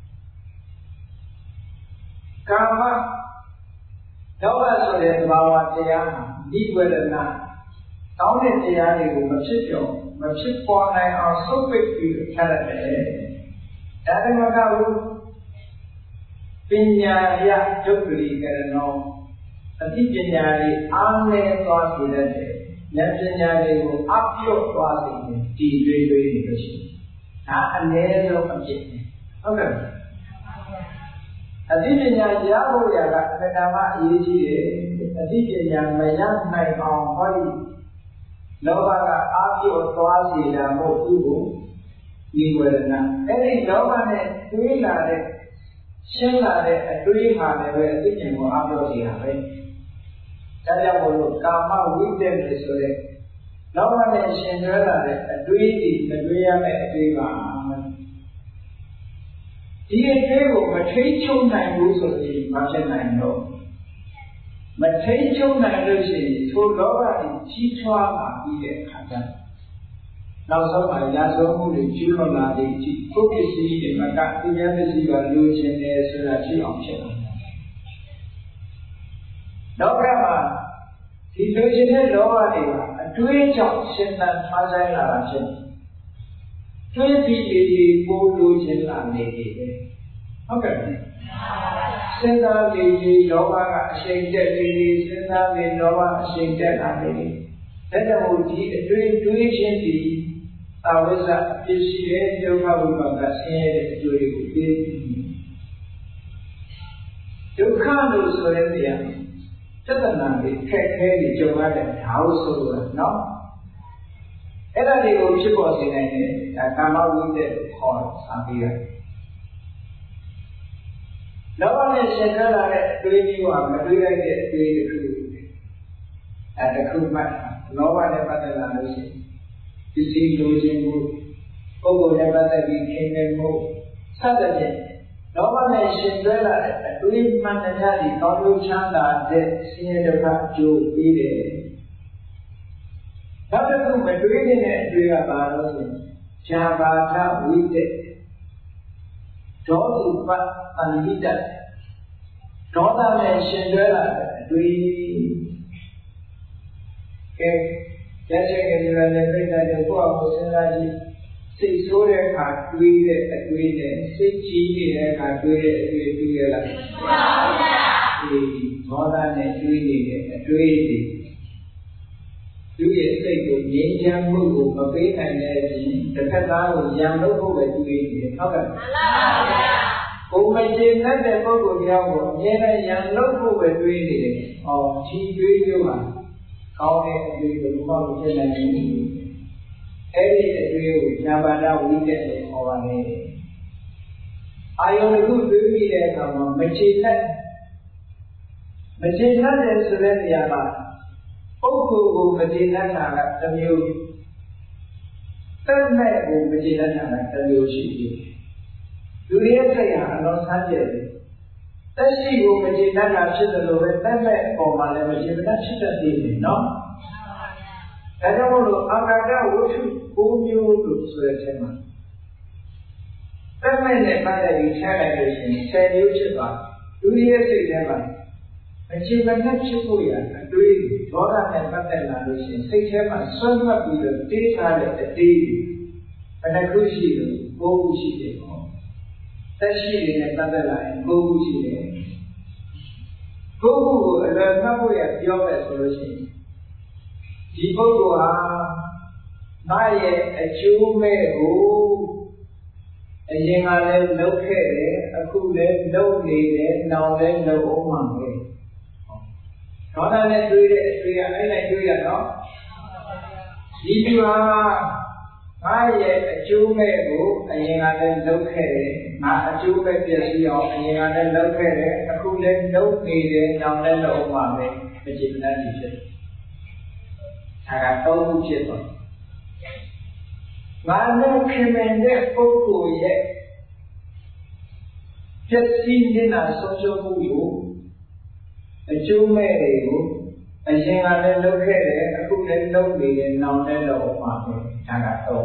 ကာမလောဘဆိုတဲ့သဘာဝတရားဟာဒီဝရဏတောင်းတဲ့တရားတွေကိုမဖြစ်ပြောမဖြစ်ပေါ်နိုင်အောင်စုပ်ပိတ်ပြီးထားရတယ်။ဒါမှမဟုတ်ပညာရဒုက္ခရိကရဏောအသိပညာတွေအားနည်းသွားစေတဲ့ဉာဏ်ပညာတွေကိုအပြုတ်သွားစေတဲ့ဒီတွေးတွေးနေလို့ရှိရင်ဒါအနည်းဆုံးအဖြစ်ပဲဟုတ်ကဲ့အသိပညာရဖို့ရတာအတ္တမအရေးကြီးတယ်အသိပညာမရနိုင်အောင်ဟောဒီလောဘကအာပြုတ်သွားစေတာမဟုတ်ဘူးကိုဒီဝေဒနာအဲ့ဒီလောဘနဲ့တွေးလာတဲ့ရှင်းလာတဲ့အတွေးဟာလည်းပဲအသိဉာဏ်ကိုအာပြုတ်စေတာပဲဒါကြောင့်မို့လို့ကာမဝိတ္တလို့ဆိုတဲ့လောဘနဲ့ရှင်တွဲလာတဲ့အတွေးဒီမတွေးရမယ့်အတွေးပါဒီအတွေးကိုမထိတ်ချုံနိုင်ဘူးဆိုရင်မဖြစ်နိုင်တော့မထိတ်ချုံနိုင်လို့ရှိရင်ထိုလောဘကိုကြီးထွားလာပြီးတဲ့အခါကျနောက်ဆုံးမှာရာဇဝမှုတွေကျူးလွန်လာတဲ့ဒီပုဂ္ဂိုလ်စီးတွေမှာကဒီဉာဏ်ပစ္စည်းကလိုချင်တယ်ဆိုတာဖြစ်အောင်ဖြစ်လာတယ်နောက်ကမှာဒီလိုချင်တဲ့လောဘတွေကအတွေးကြောင့်ရှင်သန်ထားဆိုင်လာတာဖြစ်တွေးပြီးဒီပို့လိုချင်လာနေတယ်ဟုတ်ကဲ့စဉ်းစားနေပြီးလောဘကအရှိန်တက်နေပြီးစဉ်းစားနေလောဘအရှိန်တက်လာနေတယ်ဒါကြောင့်ဒီအတွေးတွေးခြင်းဒီအဝိဇ္ဇအပြစ်ရှိတဲ့ဒုက္ခဝိပါကဆင်းရဲတဲ့အကျိုးတွေကိုပေးဒုက္ခလို့ဆိုတဲ့နေရာပြဿနာတွေခက်ခဲတွေကြုံရတဲ့ဓာတ်ဆိုတော့နော်အဲ့ဒါတွေကိုဖြစ်ပေါ်စေနိုင်တဲ့ဒါကာမဝိတ္တခေါ်စာပြီးရတယ်လောဘနဲ့ရှင်ထားလာတဲ့အတွေးမျိုးဟာမတွေးလိုက်တဲ့အတွေးတစ်ခုအဲတစ်ခုမှလောဘနဲ့ပတ်သက်လာလို့ရှိရင်ပစ္စည်းလိုချင်မှုပုဂ္ဂိုလ်နဲ့ပတ်သက်ပြီးခင်မင်မှုစသဖြင့်လောဘနဲ့ရှင်တွဲလာတဲ့အတွေးမှန်တရားတွေကောင်းကျိုးချမ်းသာတဲ့ဆင်းရဲဒုက္ခအကျိုးပေးတယ်။နောက်တစ်ခုမတွေးတဲ့အတွေးကဘာလို့လဲ။ဇာဘာထဝိတ္တဒေါသုပတ္တန်ဟိတဒေါသနဲ့ရှင်တွဲလာတဲ့အတွေးကဲကျက်တဲ့ကြရတဲ့ပြိတ္တာတွေကိုယ့်အကိုစဉ်းစားကြည့်စိတ်ဆိုးတဲ့အခါတွေးတဲ့အတွေးနဲ့စိတ်ကြီးနေတဲ့အခါတွေးတဲ့အတွေးတွေးရလားမှန်ပါဗျာဒီဒေါသနဲ့တွေးနေတဲ့အတွေးတွေသူ့ရဲ့စိတ်ကိုငြိမ်းချမ်းမှုကိုမပေးနိုင်တဲ့အပြင်တစ်ခါသားကိုရံလို့ဖို့ပဲတွေးနေတယ်ဟုတ်ကဲ့မှန်ပါဗျာကိုမကျေနပ်တဲ့ပုဂ္ဂိုလ်ကြောင့်ကိုအမြဲတမ်းရန်လုပ်ဖို့ပဲတွေးနေတယ်။အော်ဒီတွေးမျိုးဟာကောင်းတဲ့အတွေးကိုဘာလို့ဖြစ်နေလဲ။အဲ့ဒီအတွေးကိုညာပါဒဝိတက်လို့ခေါ်ပါလေ။အာယုန်တစ်ခုတွေးမိတဲ့အခါမှာမကျေနပ်မကျေနပ်တယ်ဆိုတဲ့နေရာမှာပုဂ္ဂိုလ်ကိုမကျေနပ်တာကတစ်မျိုးတက်မဲ့ကိုမကျေနပ်တာကတစ်မျိုးရှိတယ်။လူရဲ့စိတ်ဟာအလုံးဆန်းကျယ်တယ်။တက်ရှိကိုမကျေနပ်တာဖြစ်တယ်လို့ပဲတက်မဲ့အပေါ်မှာလည်းမကျေနပ်ဖြစ်တတ်သေးတယ်နော်။ဒါကြောင့်မို့လို့အာကာဒဝတ္ထု၉မျိုးလို့ဆိုတဲ့အချိန်မှာတက်မဲ့နဲ့ပတ်သက်ပြီးထည့်လိုက်လို့ရှိရင်ဆယ်မျိုးဖြစ်သွားလူရဲ့စိတ်ထဲမှာမကျေနပ်ဖြစ်ဖို့ရအတွေးဒေါသနဲ့ပတ်သက်လာလို့ရှိရင်စိတ်ထဲမှာဆွမ်းမှတ်ပြီးတော့တေးထားတဲ့အတေးဘယ်နှခုရှိလို့၉ခုရှိတယ်ပေါ့တက်ရှိနေတဲ့ပတ်သက်လာရင်၉ခုရှိတယ်၉ခုကိုအလွယ်မှတ်ဖို့ရပြောမယ်ဆိုလို့ရှိရင်ဒီပုဂ္ဂိုလ်ဟာငါရဲ့အကျိုးမဲ့ကိုအရင်ကလည်းလုပ်ခဲ့တယ်အခုလည်းလုပ်နေတယ်နောက်လည်းလုပ်အောင်မှာပဲဒေါသနဲ့တွေးတဲ့အတွေးကအဲ့လိုက်တွေးရတော့ဒီလူဟာငါရဲ့အကျိုးမဲ့ကိုအရင်ကလည်းလုပ်ခဲ့တယ်ငါအကျိုးမဲ့ပြည့်စည်အောင်အရင်ကလည်းလုပ်ခဲ့တယ်အခုလည်းလုပ်နေတယ်နောက်လည်းလုပ်အောင်မှာပဲမကျေနပ်ဖြစ်တယ်ဒါကတော့ခုဖြစ်သွားငါနဲ့ခင်မင်တဲ့ပုဂ္ဂိုလ်ရဲ့ပြည့်စည်နေတာဆုံးရှုံးမှုကိုအကျိုးမဲ့တွေကိုအရင်ကလည်းလုပ်ခဲ့တယ်အခုလည်းလုပ်နေတယ်နောက်လည်းလုပ်မှာပဲဒါကတော့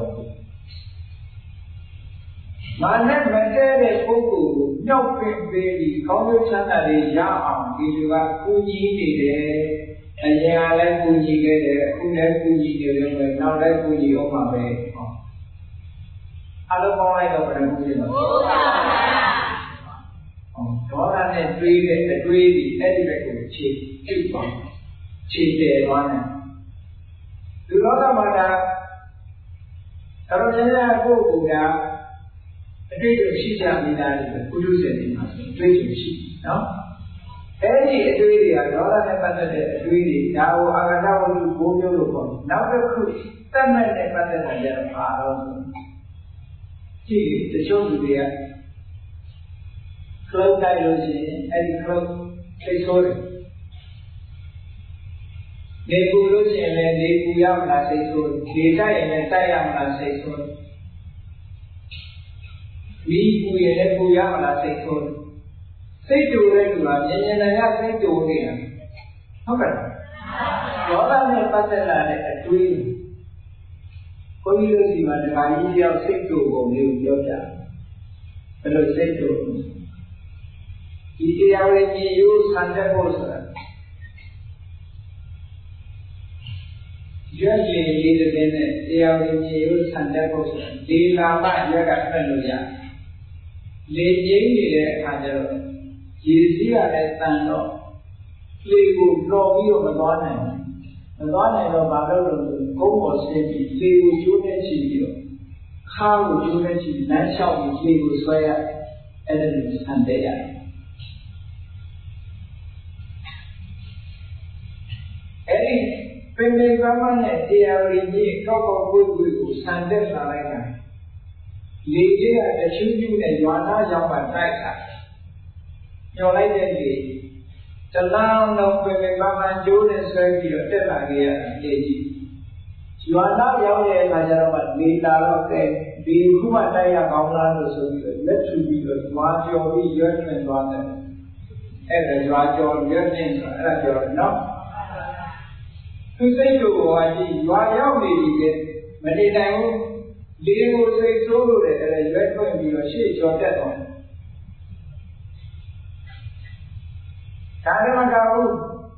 မာနမတည့်တဲ့ပုဂ္ဂိုလ်ကိုမြောက်ပင်ပေးပြီးကောင်းကျိုးချမ်းသာတွေရအောင်ဒီလူကကူညီနေတယ်အရင်ကလည်းကူညီခဲ့တယ်အခုလည်းကူညီနေတယ်ပဲနောက်လည်းကူညီအောင်မှာပဲဟောအလုံးပေါင်းလိုက်တော့ဘယ်လိုဖြစ်လဲဟုတ်ပါဘူးဒေါသနဲ့တွေးတဲ့အတွေးဒီအဲ့ဒီဘက်ကိုခြေပြုတ်သွားခြေတယ်သွားတယ်လူတော်ကမှဒါတော်တော်များများကိုယ့်ကိုယ်ကအတွေ့အကြုံရှိကြနေတာလေကုသစေနေမှာဆိုတွေ့ကြုံရှိနော်အဲ့ဒီအတွေးတွေကဒေါသနဲ့ပတ်သက်တဲ့အတွေးတွေဒါကိုအာဂတဝတ္ထု၉မျိုးလို့ခေါ်တယ်နောက်တစ်ခုတတ်မဲ့နဲ့ပတ်သက်တာကြတော့ဘာလို့ကြည့်တချို့လူတွေကခလုတ်တိုက်လို့ရှိရင်အဲ့ဒီခလုတ်ထိတ်ဆိုးတယ်နေပူလို့ရှိရင်လည်းနေပူရမလားစိတ်ဆိုးနေတိုက်ရင်လည်းတိုက်ရမလားစိတ်ဆိုးမီးပူရင်လည်းပူရမလားစိတ်ဆိုးစိတ်တူတဲ့လူကမြင်မြင်နိုင်ရစိတ်တူနေတာဟုတ်ကဲ့ဒေါသနဲ့ပတ်သက်လာတဲ့အတွေးကိုကြီးတို့ဒီမှာဒကာကြီးတယောက်စိတ်တူပုံလေးကိုပြောပြဘယ်လိုစိတ်တူဒီတရားဝိညာဉ်ရိုးဆန်တဲ့ဖို့ဆိုတာရွက်ရည်လေးတစ်ည်းနဲ့တရားဝိညာဉ်ရိုးဆန်တဲ့ဖို့ဆိုတာဒီလာမရွက်ကဖက်လို့ရလေကျင်းနေတဲ့အခါကျတော့ရေစီးရတဲ့တန်တော့လေကိုတော်ပြီးတော့မသွားနိုင်ဘူးမသွားနိုင်တော့ဘာလို့လဲဆိုကုန်းပေါ်ဆင်းပြီးလေကိုကျိုးနဲ့ချီပြီးတော့ခါကိုကျိုးနဲ့ချီလမ်းလျှောက်ပြီးလေကိုဆွဲရအဲ့ဒါကိုဆန်တဲ့ရတယ်အဲ့ဒီပင်ပင်ပန်းပန်းနဲ့တရားရည်ကြီးကောက်ကောက်ကွေ့ကွေ့ကိုဆန်တဲ့လာလိုက်တာလေကြီးကတချူးချူးနဲ့ရွာသားရောက်မှတိုက်တာညော်လိုက်တဲ့လေတလောင်းလုံးပင်ပင်ပန်းပန်းကျိုးနဲ့ဆွဲပြီးတော့တက်လာခဲ့ရလေကြီးရွာသားရောက်တဲ့အခါကျတော့လေလာတော့ကဲဒီခုမှတိုက်ရကောင်းလားလို့ဆိုပြီးတော့လက်ထူပြီးတော့ရွာကျော်ပြီးရွက်ထွင်သွားတယ်အဲ့ဒါရွာကျော်ရွက်ပြင်ဆိုအဲ့ဒါပြောတယ်နော်သူစိတ်တို့ဟောကြည့်ရွာရောက်နေပြီလေမနေနိုင်ဘူးလေကိုစိတ်ဆိုးလို့လည်းအဲ့ဒါရွက်ထွင်ပြီးတော့ရှေ့ကျော်တက်သွားတယ်ဒါလည်းမကဘူး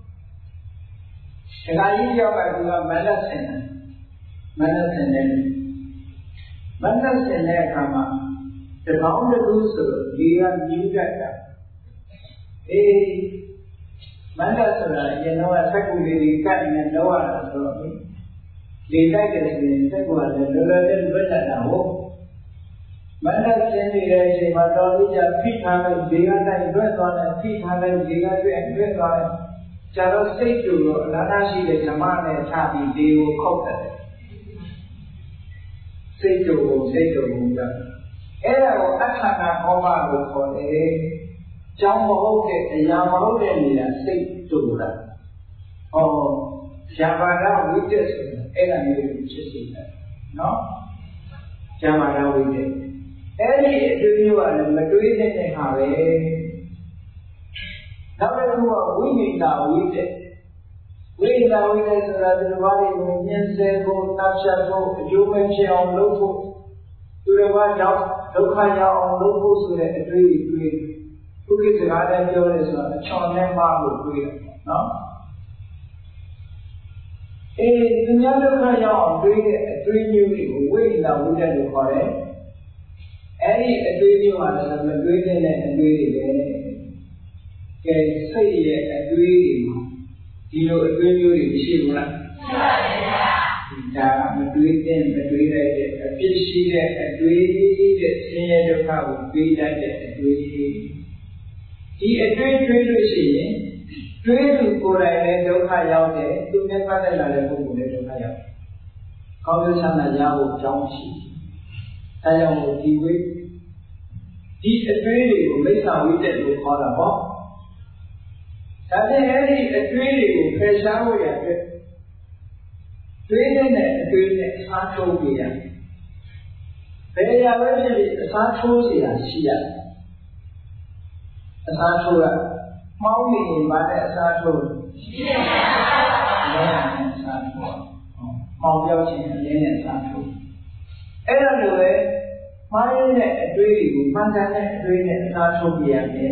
ဒကာကြီးတယောက်ကသူကမန္တဆင်တယ်မန္တဆင်တယ်မန္တဆင်တဲ့အခါမှာတကောင်းတစ်ခုဆိုဒီကမြူးတတ်တာအေးမန္တဆိုတာအရင်တော့စက်ကူလေးတွေကတ်နေတော့ရတာဆိုတော့လေတိုက်တယ်ဆိုရင်စက်ကူကလည်းလောလောဆယ်လွတ်တတ်တာဟုတ်မ Mana sini dari si materi jadi fitnah dia tak dua tuan fitnah dia dua dua tuan cara setu nana si le zaman le cabi dia kau tak setu setu muda. Era ko asana kau baru kau ni jauh mahu ke yang mahu ni lah setu lah. Oh siapa dah wujud era ni wujud no siapa dah wujud. Any dunia ni matui ni ni hari, nampaknya semua wujud dah wujud, wujud dah wujud setelah terwari menyentuh ko, nafsu ko, jumat siang lupa, turut jauh, lupa jauh lupa sudah matui matui, bukit segala jauh sudah, cakap malu matui, no? Eh dunia lupa jauh matui matui ni wujud dah wujud lupa le. Any adrenaline was a adrenaline and adrenaline. Can say adrenaline. You know, adrenaline is shivering. Yeah, adrenaline, adrenaline, a fish, adrenaline, senior the power, be that adrenaline. The adrenaline is saying, train to go and don't hide out there, to never let a woman to hide out. How does Sana Yao Johnson? Saya mau diwe di adrenaline ko mấy sao wujud lo kau lah, boh. Tapi hari adrenaline ko pressure ko ya, adrenaline ni adrenaline satu dia. Bela apa jadi satu dia siap, satu lah. Mau ni mana satu? Lain satu. Mau jauh sini lain satu. Era tu eh, mana ni adrenaline, mana ni adrenaline satu dia ni.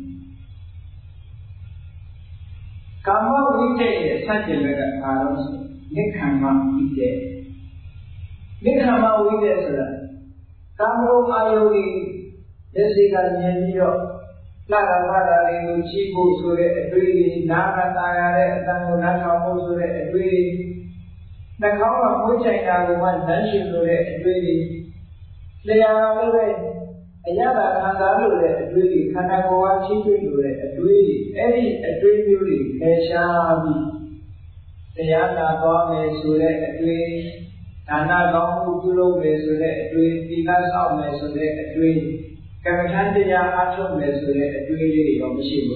Kamu wujud sahaja mereka harus nikmat wujud, nikmat wujud sahaja. Kamu ayu ni, jadikan ni dia, lara lara ni cipu suri adrenaline, nama tayar, tangguh nama suri adrenaline. Nak kau apa cakap aku mana nasi suri adrenaline. Lepas tu, ayah dah tanda dulu adrenaline, kerana kau cipu dulu adrenaline. Ini adrenaline kesabi. Ayah dah kau me suri adrenaline, tanah kau dulu me suri adrenaline, tiga sah me suri adrenaline. Kemudian dia asal me suri adrenaline yang bersih.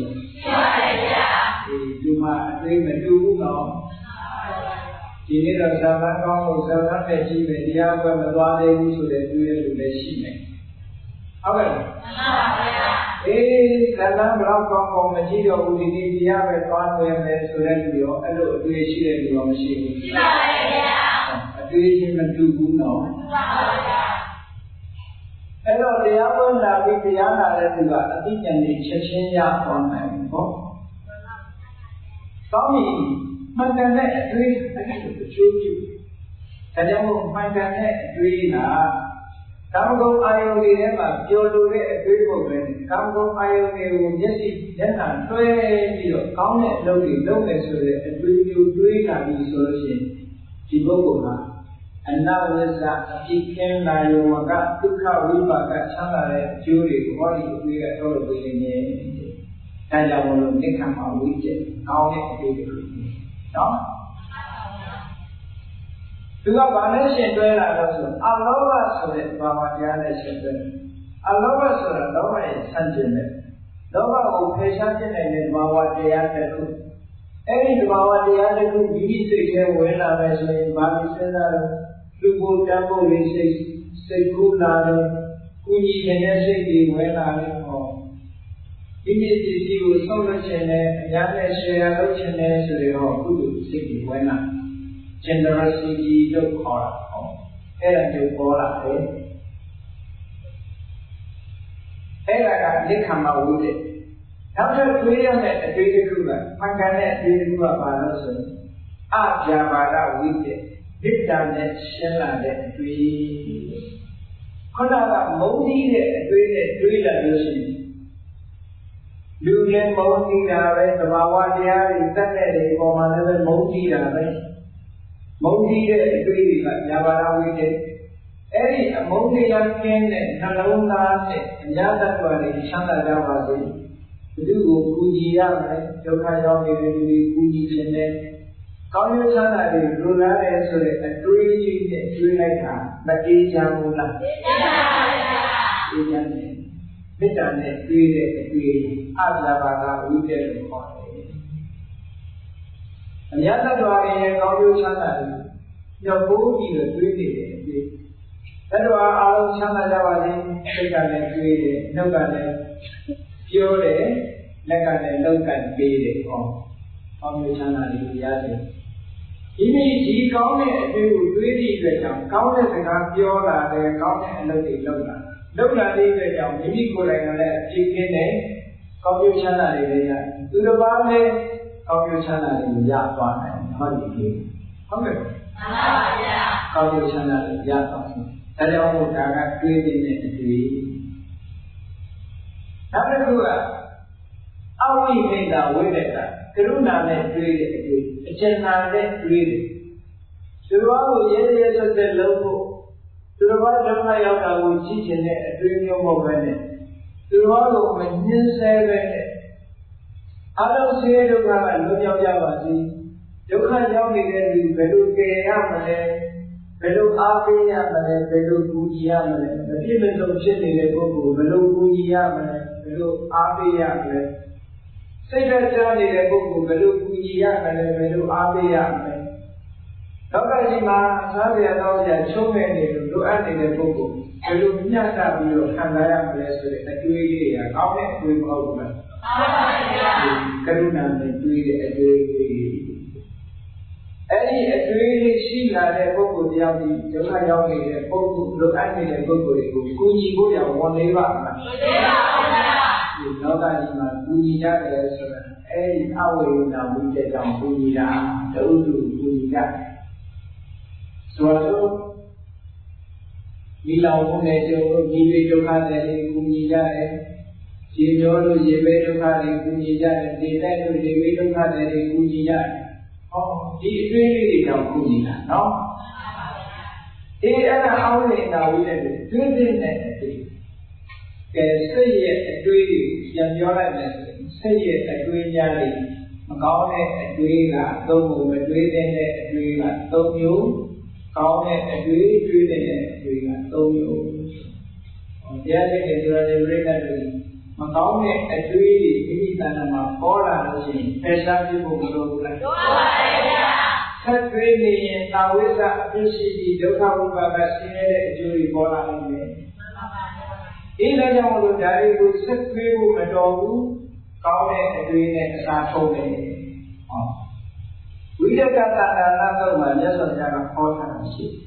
Cuma adrenaline itu kau. Ini dah zaman kau, zaman macam media pun berdoa dulu sudah sudah sudah sih. Apa? Eh, kalau berapa kau macam dia udah ni dia berdoa pun sudah dulu, ada sudah sih dulu masih. Ada sih macam tu no. Kalau dia pun lagi dia nak juga, tapi jangan cecenya pun nak, oh. Kami macam ni adrenaline ada bercuci. Kadang macam ni adrenaline lah. Kamu kau ayu ni apa? Jodoh ni adrenaline. Kamu kau ayu ni jadi jangan tuai dia. Kau ni lagi lagi sudah adrenaline tuai lagi solusi. Cibo kau anda wesa ikan layu maka tukar wibaga cakap juri kau ni tuai kalau begini. Saya mahu ni kamu wujud. Kau ni adrenaline. No? Juga banyak sendiri ada tu. Allah sudah bawa dia le sendiri. Allah sudah bawa yang sanjung. Bawa upesa jenis bawa dia tu. Ini bawa dia tu bibi sekian wala macam babi sedar. Lugu jambu lisi sekular. Kunci jenis segi wala ni. Ini sisi usaha jenis, yang saya lalu jenis sudah kudu segi mana, generasi itu orang, era itu orang eh, era kan ni kamar wujud. Kalau tujuan ni tujuan juga, macam ni tujuan juga pada sini, aja pada wujud, kita ni siapa ni tujuan. Kalau ada mudi ni tujuan tujuan sini. Dunia mauti dah, sebawa dia ikat ni, kau mana mauti dah, mauti dia itu juga jawab wujud. Any among the young king and Nalona and Yatapari, Shanda Javasi, the Dugu, Pujiya, Yokayo, Puji Chene, Kamyachana, Lula, so that three days, three later, but Ijamula. Ijamne, Mitane, three days, three, Azavaga, we did it for it. And Yatapari, Kamyachana, your booty is three days. That's why all Chana Javali, Lekane, Pede, Nogane, Pure, Lekane, Logan, Pede, or Chana Yadi. He counted a few twenty vegetable, counted the Pure, the counted and the Logan. Logan, the vegetable, maybe could have chicken, Coffee Chana, to the Valley, Coffee Chana, Yapa, and Honey. Coffee Chana, Yapa. That is all that we did in the Number two, how we made our way better. Karuna let read it, a channel let read it. So, all the areas of the local, to the one of my other would teach in it, doing your movement. To all of my new seven. I don't say to grab and look at Yavasi. You can't tell me that you better get out. Below Abia, below Puja, the demons of Chile, below Puja, below Abia, say that Johnny, below Puja, below Abia. Nobody, Savia, Nosia, so many to add in the book, below Nyata, below Hanaya, a two year, how many we over Karuna, and three a day. Any a really she had a book with the Yami, Yokayomi, a book, look at me, a book with Kuji Buya, one day back. You know that in my Buya, any hour now we get down Buya, the Udu Buya. So I thought, Mila Munejo, Yibe Yokane, Buya, Jimoro, Yibe Yokane, Buya, and the Dano, Yibe Yokane, Buya. Oh, he really don't do that, no? He ever how they now we have it, good in that thing. Say it a doing, young Yola, say it a doing Yali, Macone a doing a domo, a doing a doing a domu, Cone a doing, doing a doing a domu. On the other hand, you are the regular. Macone a doing, maybe Tanama, all are the same, especially for Set really in Tawisa, Bishop, Doka, Sine, Jury, Bola, and in a young daddy would set through a dog, call it a doing it as I told him. We did that another one, yes, of the important ship.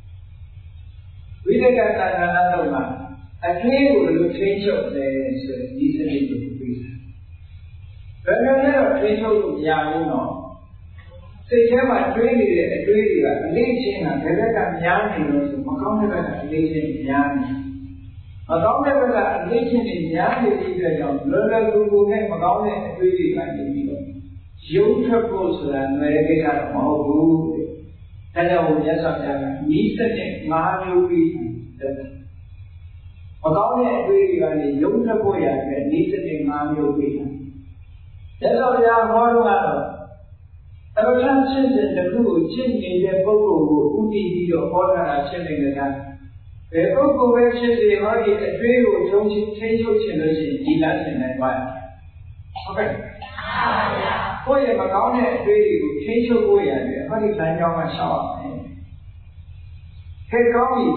We did that another one. A clear will change of the decent to the But I never change of the Yamuno. Say, Jemma, twenty, twenty, a legion, a Rebecca Yami, Macomba, a legion in Yami. Macomba, a legion in Yami, the Lola Gugu, Macomba, a twenty, like the You propose and Medicaid Mahu. Then I will just have Mister Mario Beaton. Macomba, a twenty, like the young boy, and Mister Mario Beaton. That's all they are more. Our chances in the good, chimney, the Boko, who did your order, chimney again. The Boko version, they already a trail of change your children in Latin and Bible. Okay. Boy, if a government really would change your boy, and how do you find out my shop? Hey, Gommy.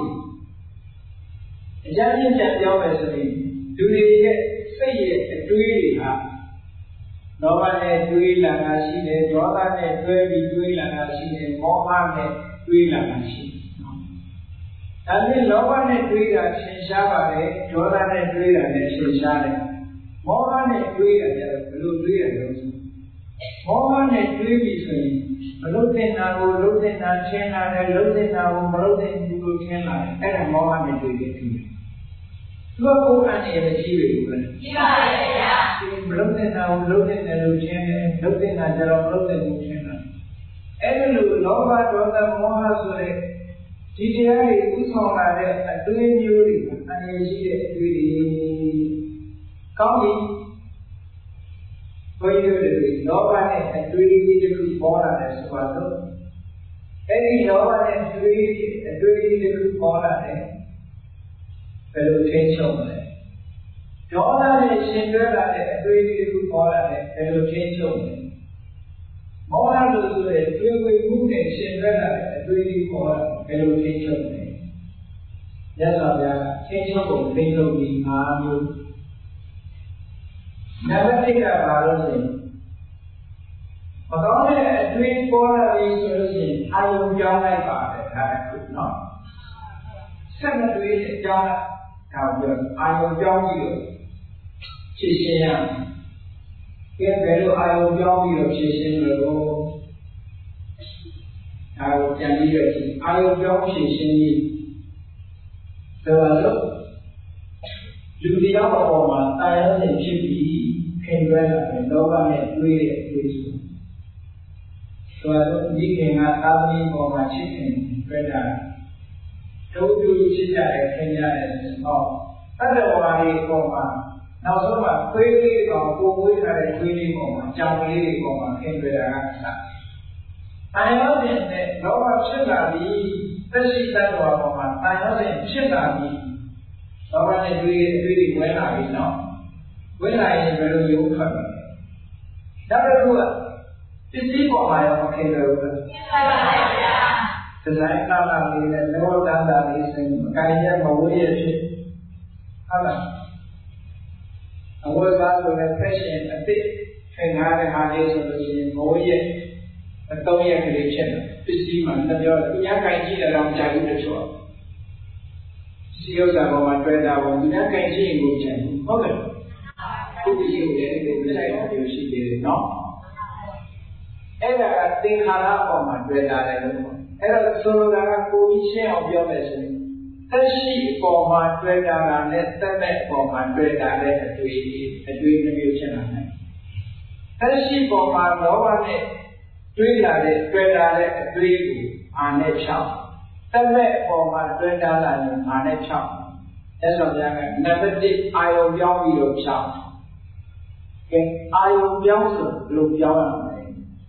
A judgment at your recipe, do they say it, do you? No one had three lagashi, Jordan had three lagashi, Mohan had three lagashi. And then no one had three lagashi, Jordan had three lagashi, Mohan had three lagashi, Mohan had three between Lutina, Lutina, Chena, Lutina, Lutina, Lutina, and Mohan had three. Look at the achievement. Look at now, look at the lieutenant, look at the look at the lieutenant. Every Lova daughter Moha Sure, ဒီတရားတွေဥဆောင်လာတဲ့အတွေးမျိုးတွေအနေရှိတဲ့အတွေးတွေကောင်းပြီဘုရားတို့တွေလောဘနဲ့အတွေးကြီးတစ်ခုပေါ်လာတယ်ဆိုတော့အဲ့ဒီလောဘနဲ့အတွေးအတွေးကြီးတစ်ခုပေါ်လာတယ်ဘယ်လိုထိန်းချုပ်လဲဒေါသနဲ့ရှင်တွဲလာတဲ့အတွေးကြီးတစ်ခုပေါ်လာတယ်ဘယ်လိုထိန်းချုပ်လဲမောဟလို့ဆိုတဲ့တွေးဝေမှုနဲ့ရှင်တွဲလာတဲ့အတွေးကြီးပေါ်လာဘယ်လိုထိန်းချုပ်လဲရသော်ဗျာထိန်းချုပ်ဖို့ထိန်းချုပ်ပြီးအားမျိုးနံပါတ်တစ်ကဘာလို့ဆိုရင်မကောင်းတဲ့အတွေးပေါ်လာပြီဆိုလို့ရှိရင်အာယုံပြောင်းလိုက်ပါတယ်ဒါကခုနော်ဆက်မတွေးတဲ့အကြောင်းဒါပြောအာယုံပြောင်းပြီးတော့ဖြည့်ရှင်းရမယ်ကဲဘယ်လိုအာယုံပြောင်းပြီးတော့ဖြည့်ရှင်းလို့ဒါကိုပြန်ပြီးတော့အာယုံပြောင်းဖြည့်ရှင်းပြီးဆိုတော့လူတရားပေါ်မှာတာယာစဉ်ဖြစ်ပြီးခင်ရွယ်လာတဲ့လောဘနဲ့တွေးတဲ့အတွေးဆိုတော့ဒီခင်ကသာသမီပေါ်မှာချစ်ခင်ပြတာတို့တူချစ်ကြတယ်ခင်ကြတယ်ဆိုတော့တတ္တဝါတွေပေါ်မှာနောက်ဆုံးမှာတွေးလေးကောင်ကိုဝေးထားတဲ့တွေးလေးပေါ်မှာကြောင်လေးတွေပေါ်မှာခင်ပြတာကစတာတာယာစဉ်နဲ့လောဘဖြစ်လာပြီးသက်ရှိတတ္တဝါပေါ်မှာတာယာစဉ်ဖြစ်လာပြီးလောဘနဲ့တွေးအတွေးတွေဝင်လာပြီနော်ဝင်လာရင်ဘယ်လိုရုပ်ထွက်မလဲနောက်တစ်ခုကပစ္စည်းပေါ်မှာရောမခင်တယ်ဘူးလားခင်ပါပါဗျာဒီဇိုင်းနာလာလေးနဲ့လောတန်တာလေးဆိုရင်အကိုင်ရမဝေးရဖြစ်ဟုတ်လားအဝတ်စားဆိုတဲ့ fashion အသစ်ထင်ထားတဲ့ဟာလေးဆိုလို့ရှိရင်မဝေးရအသုံးရကလေးဖြစ်တယ်ပစ္စည်းမှာတစ်ပြောသူများကိုင်ကြည့်တယ်တော့ကြာဘူးတချို့စီဥစ္စာပေါ်မှာတွေ့တာပေါ့သူများကိုင်ကြည့်ရင်ကိုကြိုက်ဘူးဟုတ်ကဲ့ခုဒီကိုလည်းအဲ့လိုပြလိုက်တာမျိုးရှိသေးတယ်နော်အဲ့ဒါကသင်္ခါရပေါ်မှာတွေ့တာလည်းလို့အဲ့တော့ဆိုလိုတာကကိုကြီးရှင်းအောင်ပြောမယ်ဆိုရင်သက်ရှိပေါ်မှာတွေ့တာကလည်းသက်မဲ့ပေါ်မှာတွေ့တာလည်းအတွေ့အတွေ့မျိုးဖြစ်လာတယ်သက်ရှိပေါ်မှာလောဘနဲ့တွေ့လာတဲ့တွေ့တာလည်းအတွေ့ကိုအာနဲ့ဖြောင်းသက်မဲ့ပေါ်မှာတွေ့တာလည်းအာနဲ့ဖြောင်းအဲ့တော့ဗျာကနံပါတ်တစ်အာယုံပြောင်းပြီးတော့ဖြောင်းကဲအာယုံပြောင်းဆိုဘယ်လိုပြောင်းရမလဲ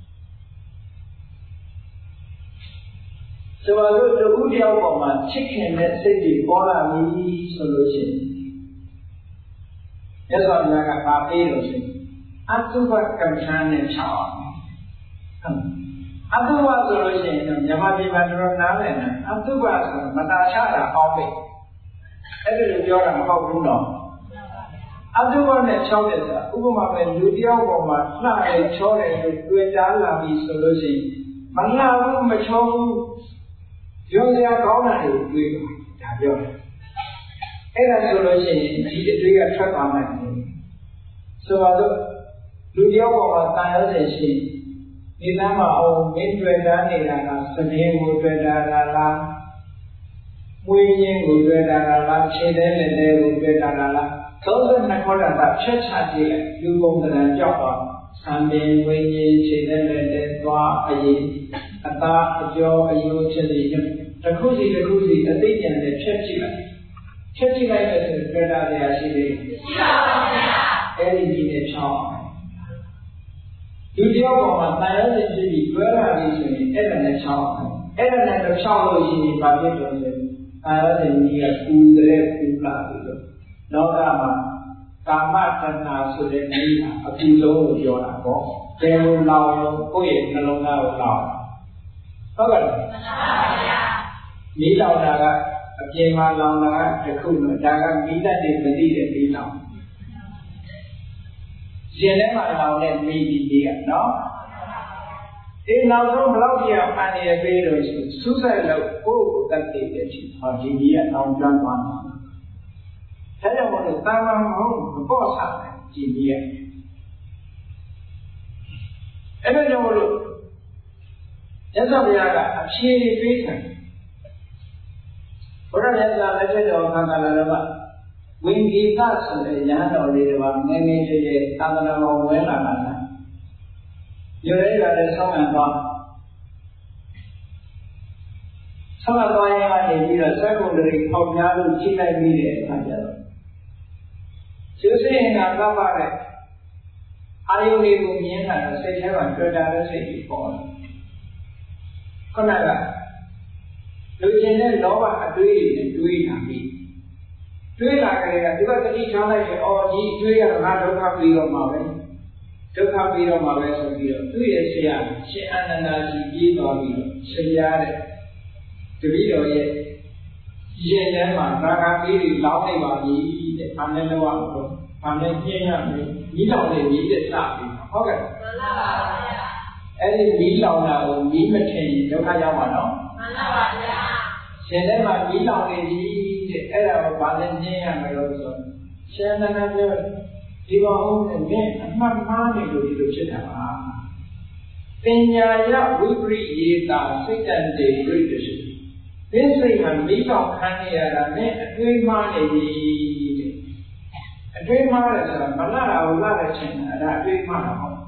ဆိုတော့လူဦးတယောက်ပေါ်မှာချစ်ခင်တဲ့စိတ်တွေပေါ်လာပြီဆိုလို့ရှိရင်ရသော်ဘုရားကပါပေးလို့ရှိရင်အတုပကမ္မထာနဲ့ဖြောင်းအောင်အတုပဆိုလို့ရှိရင်မြန်မာပြည်မှာတော်တော်နားလည်နေအတုပဆိုမတာချတာအောင်းပဲအဲ့ဒါလိုပြောတာမဟုတ်ဘူးနော်အတုပနဲ့ချောင်းတဲ့ဆိုတာဥပမာပဲလူတယောက်ပေါ်မှာလှတယ်ချောတယ်လို့တွေ့တာလာပြီဆိုလို့ရှိရင်မလှဘူးမချောဘူးရုံစရာကောင်းတာတွေတွေ့ဒါပြောတယ်အဲ့ဒါဆိုလို့ရှိရင်ဒီအတွေ့ကထွက်သွားနိုင်တယ်ဆိုတော့လူတယောက်ပေါ်မှာတန်ရုံးစဉ်ရှိဒီသားမှာအောင်မင်းတွေ့တာနေတာကစနေကိုတွေ့တာလားမွေးရင်းကိုတွေ့တာလားခြေသေးလက်သေးကိုတွေ့တာလားသုံးဆနှစ်ခေါ်တာဖြတ်ချကြည့်လိုက်လူပုံသဏ္ဍာန်ကြောက်သွားဆံပင်ဝိညာဉ်ခြေသေးလက်သေးသွားအရင်အသားအကျော်အယိုးဖြစ်နေတယ်တစ်ခုစီတစ်ခုစီအသိဉာဏ်နဲ့ဖြတ်ကြည့်လိုက်ဖြတ်ကြည့်လိုက်တဲ့ဆိုတွေ့တာတရားရှိသေးတယ်ရှိပါပါဗျာအဲ့ဒီဒီနဲ့ဖြောင်းလူတယောက်ပေါ်မှာတန်ရုံးစဉ်ဖြစ်ပြီးတွဲလာပြီဆိုရင်အဲ့ဒါနဲ့ဖြောင်းအဲ့ဒါနဲ့ဖြောင်းလို့ရှိရင်ဘာဖြစ်လို့လဲတန်ရုံးစဉ်ကြီးကပူတဲ့ပူလာပြီလို့လောကမှာကာမတဏ္ဍာဆိုတဲ့နည်းဟာအပူဆုံးလို့ပြောတာပေါ့ဘယ်လိုလောင်လို့ကိုယ့်ရဲ့နှလုံးသားကိုလောင်ဟုတ်ကဲ့မှန်ပါဗျာမီးလောင်တာကအပြင်မှာလောင်တာကတစ်ခုလို့ဒါကမီးတတ်တွေမသိတဲ့မီးလောင်ရှင်ထဲမှာလောင်တဲ့မီးကြီးကြီးကနော်အေးနောက်ဆုံးဘယ်လောက်ကြာအန်ရပေးလို့ဆိုစူးစိုက်လို့ကိုယ့်ကိုယ်တတ်သိတဲ့ချင်းဟောဒီကြီးကတောင်းကျမ်းသွားတာဒါကြောင့်မို့လို့တာမန်မဟုတ်မပေါ့ဆာတယ်ဒီကြီးကအဲ့ဒါကြောင့်မို့လို့ရသော်ဘုရားကအဖြေပေးတယ်ဘုရားမြတ်စွာလက်ထက်တော်ခန္ဓာလာတော့ဝိင်္ဂီသဆိုတဲ့ညာတော်လေးတွေပါငယ်ငယ်လေးလေးသာသနာတော်ဝင်လာတာလားညရဲရတဲ့ဆောင်းရံသွားဆက်သွားရင်ကနေပြီးတော့စက်ကုန်တွေပေါက်များလို့ချိလိုက်ပြီးတဲ့အခါကျတော့ကျိုးစင်ကကပ်ပါတဲ့အာယုန်တွေကိုမြင်တာစိတ်ထဲမှာတွေ့တာတဲ့စိတ်ကြီးပေါ်တယ်ခုနကလူချင်းတဲ့လောဘအတွေးတွေတွေးလာပြီးတွေးလာကြတဲ့ကဒီကတတိထားလိုက်တယ်အော်ဒီတွေးရတာငါဒုက္ခပြီးတော့မှာပဲဒုက္ခပြီးတော့မှာပဲဆိုပြီးတော့သူ့ရဲ့ဆရာရှင်အာနန္ဒာကြီးပြေးသွားပြီးတော့ဆရာတဲ့တပည့်တော်ရဲ့ရင်ထဲမှာသာဂပိတွေလောင်းနေပါပြီတဲ့။ဘာနဲ့တော့တော့ဘာနဲ့ပြင်းရမလဲ။မီးလောင်နေပြီတဲ့စပြီးဟုတ်ကဲ့။မှန်ပါပါဗျာ။အဲ့ဒီမီးလောင်တာကိုမီးမထင်ဒုက္ခရောက်မှာနော်။မှန်ပါပါဗျာ။ရှင်ထဲမှာမီးလောင်နေပြီတဲ့အဲ့ဒါကိုဘာနဲ့ပြင်းရမလို့ဆိုရှင်နန္ဒပြောဒီဘောင်းနဲ့မင်းအမှတ်မှားနေလို့ဒီလိုဖြစ်တာပါ။ပညာယဝိပရိယေတာစိတ်တန်တေပြိတ္တိဒီစိတ်မှာမိကောက်ခံနေရတာနဲ့အတွေးမှားနေပြီတဲ့အတွေးမှားတယ်ဆိုတာမလာတာကိုလာတဲ့ချင်းအဲ့ဒါအတွေးမှားတာဟုတ်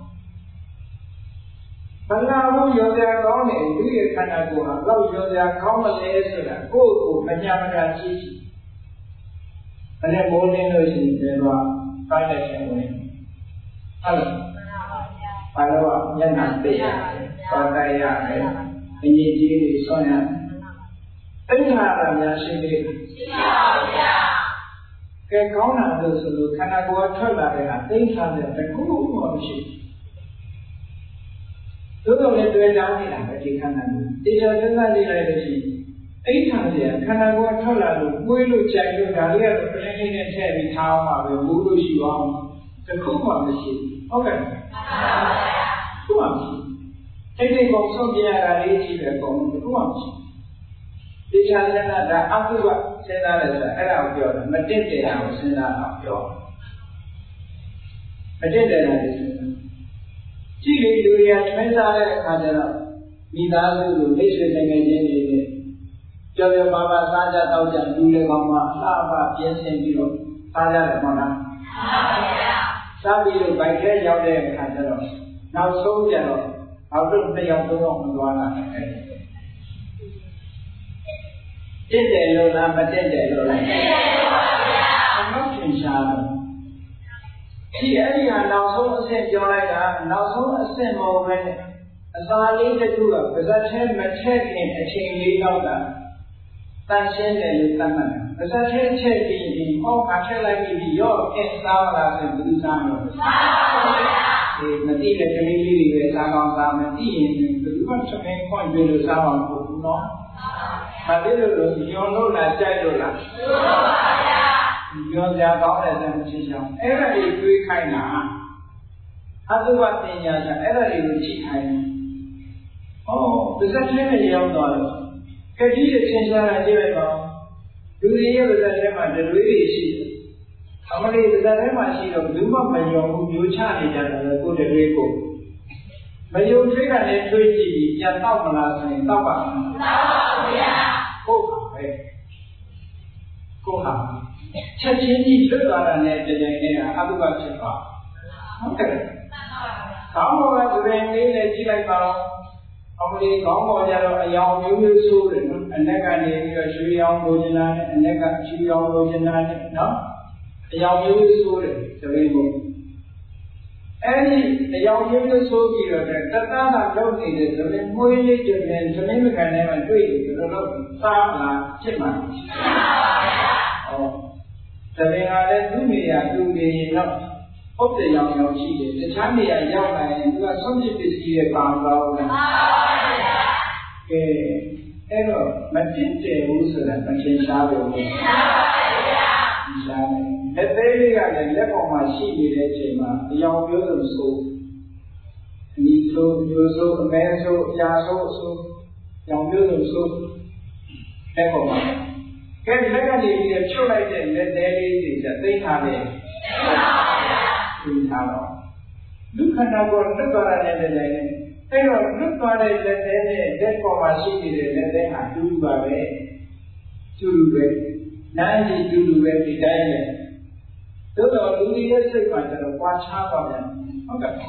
ဘလာဘူးရောစရာကောင်းတယ်သူရဲ့ခန္ဓာကိုယ်ဟာဘလောက်ရောစရာကောင်းမလဲဆိုတာကိုယ့်ကိုမညာမတာကြည့်ကြည့်အဲ့ဒါမိုးနေလို့ရှိရင်တော့ပိုင်းတဲ့ချင်းဝင်ဟုတ်လားဘာလို့မျက်နှာသိရတယ်ပါကြရတယ်အညီကြီးတွေဆွမ်းရတယ်သိက္ခာရများရှိသေးတယ်ရှိပါဘူးဗျာကဲကောင်းတာလို့ဆိုလို့ခန္ဓာကိုယ်ထွက်လာတဲ့ဟာသိက္ခာတဲ့တကူမှမရှိဘူးသို့တော်လည်းတွေ့တောင်းနေတာပဲဒီခန္ဓာကိုတေချာစဉ်းစားကြည့်လိုက်လို့ရှိရင်သိက္ခာတဲ့ခန္ဓာကိုယ်ထွက်လာလို့ပွေးလို့ကြိုက်လို့ဒါလေးကတော့ပြင်းပြင်းနဲ့ထည့်ပြီးထားအောင်ပါပဲမူးလို့ရှိအောင်တကူမှမရှိဘူးဟုတ်ကဲ့မှန်ပါဗျာတကူမှမရှိတိတ်တိတ်ပုံဆုံးပြရတာလေးရှိတယ်ပုံတကူမှမရှိဒီချာလနာဒါအကုကစဉ်းစားတယ်ဆိုတာအဲ့ဒါကိုပြောတယ်မတင့်တယ်တာကိုစဉ်းစားတော့ပြောမတင့်တယ်တာကိုစဉ်းစားကြည့်လေလူတွေကထွန်းစားတဲ့အခါကျတော့မိသားစုကိုမိတ်ဆွေနိုင်ငံချင်းတွေနဲ့ကြော်ကြော်ပါပါစားကြတောက်ကြလူတွေကောင်မှအလှပပြင်းစင်ပြီးတော့စားကြတယ်မဟုတ်လားမှန်ပါဗျာစားပြီးတော့ဗိုက်ထဲရောက်တဲ့အခါကျတော့နောက်ဆုံးကျတော့အောက်တော့တစ်ယောက်သုံးယောက်မသွားလာနဲ့တင့်တယ်လို့လားမတင့်တယ်လို့လားတင့်တယ်လို့ပါဗျာအနောက်ထင်ရှားတယ်ဒီအဲ့ဒီဟာနောက်ဆုံးအဆင့်ပြောလိုက်တာနောက်ဆုံးအဆင့်မဟုတ်ပဲအစာလေးတစ်ခုကပါဇက်ထဲမထည့်ခင်အချိန်လေးတော့တာတန်ရှင်းတယ်လို့သတ်မှတ်တယ်ပါဇက်ထဲထည့်ပြီးဒီဟောခါထည့်လိုက်ပြီးရော့အင်းစားလာဆိုဘယ်သူစားမလို့စားပါဗျာဒီမတိတဲ့ကလေးလေးတွေပဲစားကောင်းစားမသိရင်ဘယ်သူမှချက်ခင်ခွင့်ပြလို့စားမှာမဟုတ်ဘူးနော်ဘာဖြစ်လို့လဲညွန်လို့လားကြိုက်လို့လားညွန်ပါဗျာညွန်ကြကောင်းတဲ့စံချင်းချောင်းအဲ့ဒါတွေတွေးခိုင်းတာအတုဝပညာကအဲ့ဒါတွေကိုကြည့်ခိုင်းတယ်။ဟောပါဇက်ထဲနဲ့ရောက်သွားတယ်။ကတိအချင်းချင်းလာကြည့်လိုက်ပါလူတွေရဲ့ပါဇက်ထဲမှာဒလွေးတွေရှိတယ်။အမလေးပါဇက်ထဲမှာရှိတော့ဘူးမှမယုံဘူးမျိုးချနေကြတယ်ကိုဒလွေးကိုမယုံထွေးကလည်းထွေးကြည့်ပြီးပြန်တော့မလားဆိုရင်တော့ပါမလား။တော့ပါဗျာ။ဟုတ်ပါပဲ။ကိုဟာချက်ချင်းကြီးလွတ်သွားတာနဲ့တကယ်နဲ့အတုပဖြစ်သွားဟုတ်ကဲ့ကောင်းပေါ်ကတွင်လေးနဲ့ကြည့်လိုက်ပါတော့အမလေးကောင်းပေါ်ကြတော့အယောင်မျိုးမျိုးဆိုးတယ်နော်အနက်ကနေပြီးတော့ရွှေရောင်လိုချင်တာနဲ့အနက်ကချီရောင်လိုချင်တာနဲ့နော်အယောင်မျိုးမျိုးဆိုးတယ်တပည့်ကိုအဲ့ဒီအယောင်မျိုးမျိုးဆိုးပြီးတော့တတကလုံးနေတဲ့တပည့်မွေးလေးတွေနဲ့သမင်းမကန်ထဲမှာတွေ့တယ်ဘယ်လိုလုပ်စားလာဖြစ်မှာဟောတပည့်ကလည်းသူ့နေရာသူ့နေရင်တော့ဟုတ်တယ်ရောင်ရောင်ရှိတယ်တခြားနေရာရောက်လာရင်သူကဆုံးဖြတ်ပစ္စည်းရဲ့ပါသွားဘူးလားမှန်ပါဗျာကဲအဲ့တော့မတင့်တယ်ဘူးဆိုတာမထင်ရှားဘူးမှန်ပါဗျာရှားတယ်လက်သေးလေးကလည်းလက်ပေါ်မှာရှိနေတဲ့အချိန်မှာအယောင်မျိုးစုံဆိုအနီဆိုမျိုးစုံအမဲဆိုအရာဆိုဆိုရောင်မျိုးစုံဆိုလက်ပေါ်မှာကဲလက်ကနေပြီးချုပ်လိုက်တဲ့လက်သေးလေးတွေသိထားတယ်မှန်ပါဗျာသိထားတော့ဒုက္ခနာကိုလွတ်သွားတဲ့လက်သေးနဲ့အဲ့တော့လွတ်သွားတဲ့လက်သေးနဲ့လက်ပေါ်မှာရှိနေတဲ့လက်သေးဟာတူတူပါပဲတူတူပဲနားကြီးတူတူပဲဒီတိုင်းပဲသို့တော်လူကြီးရဲ့စိတ်မှာကျတော့ပွားချပါပြန်ဟုတ်ကဲ့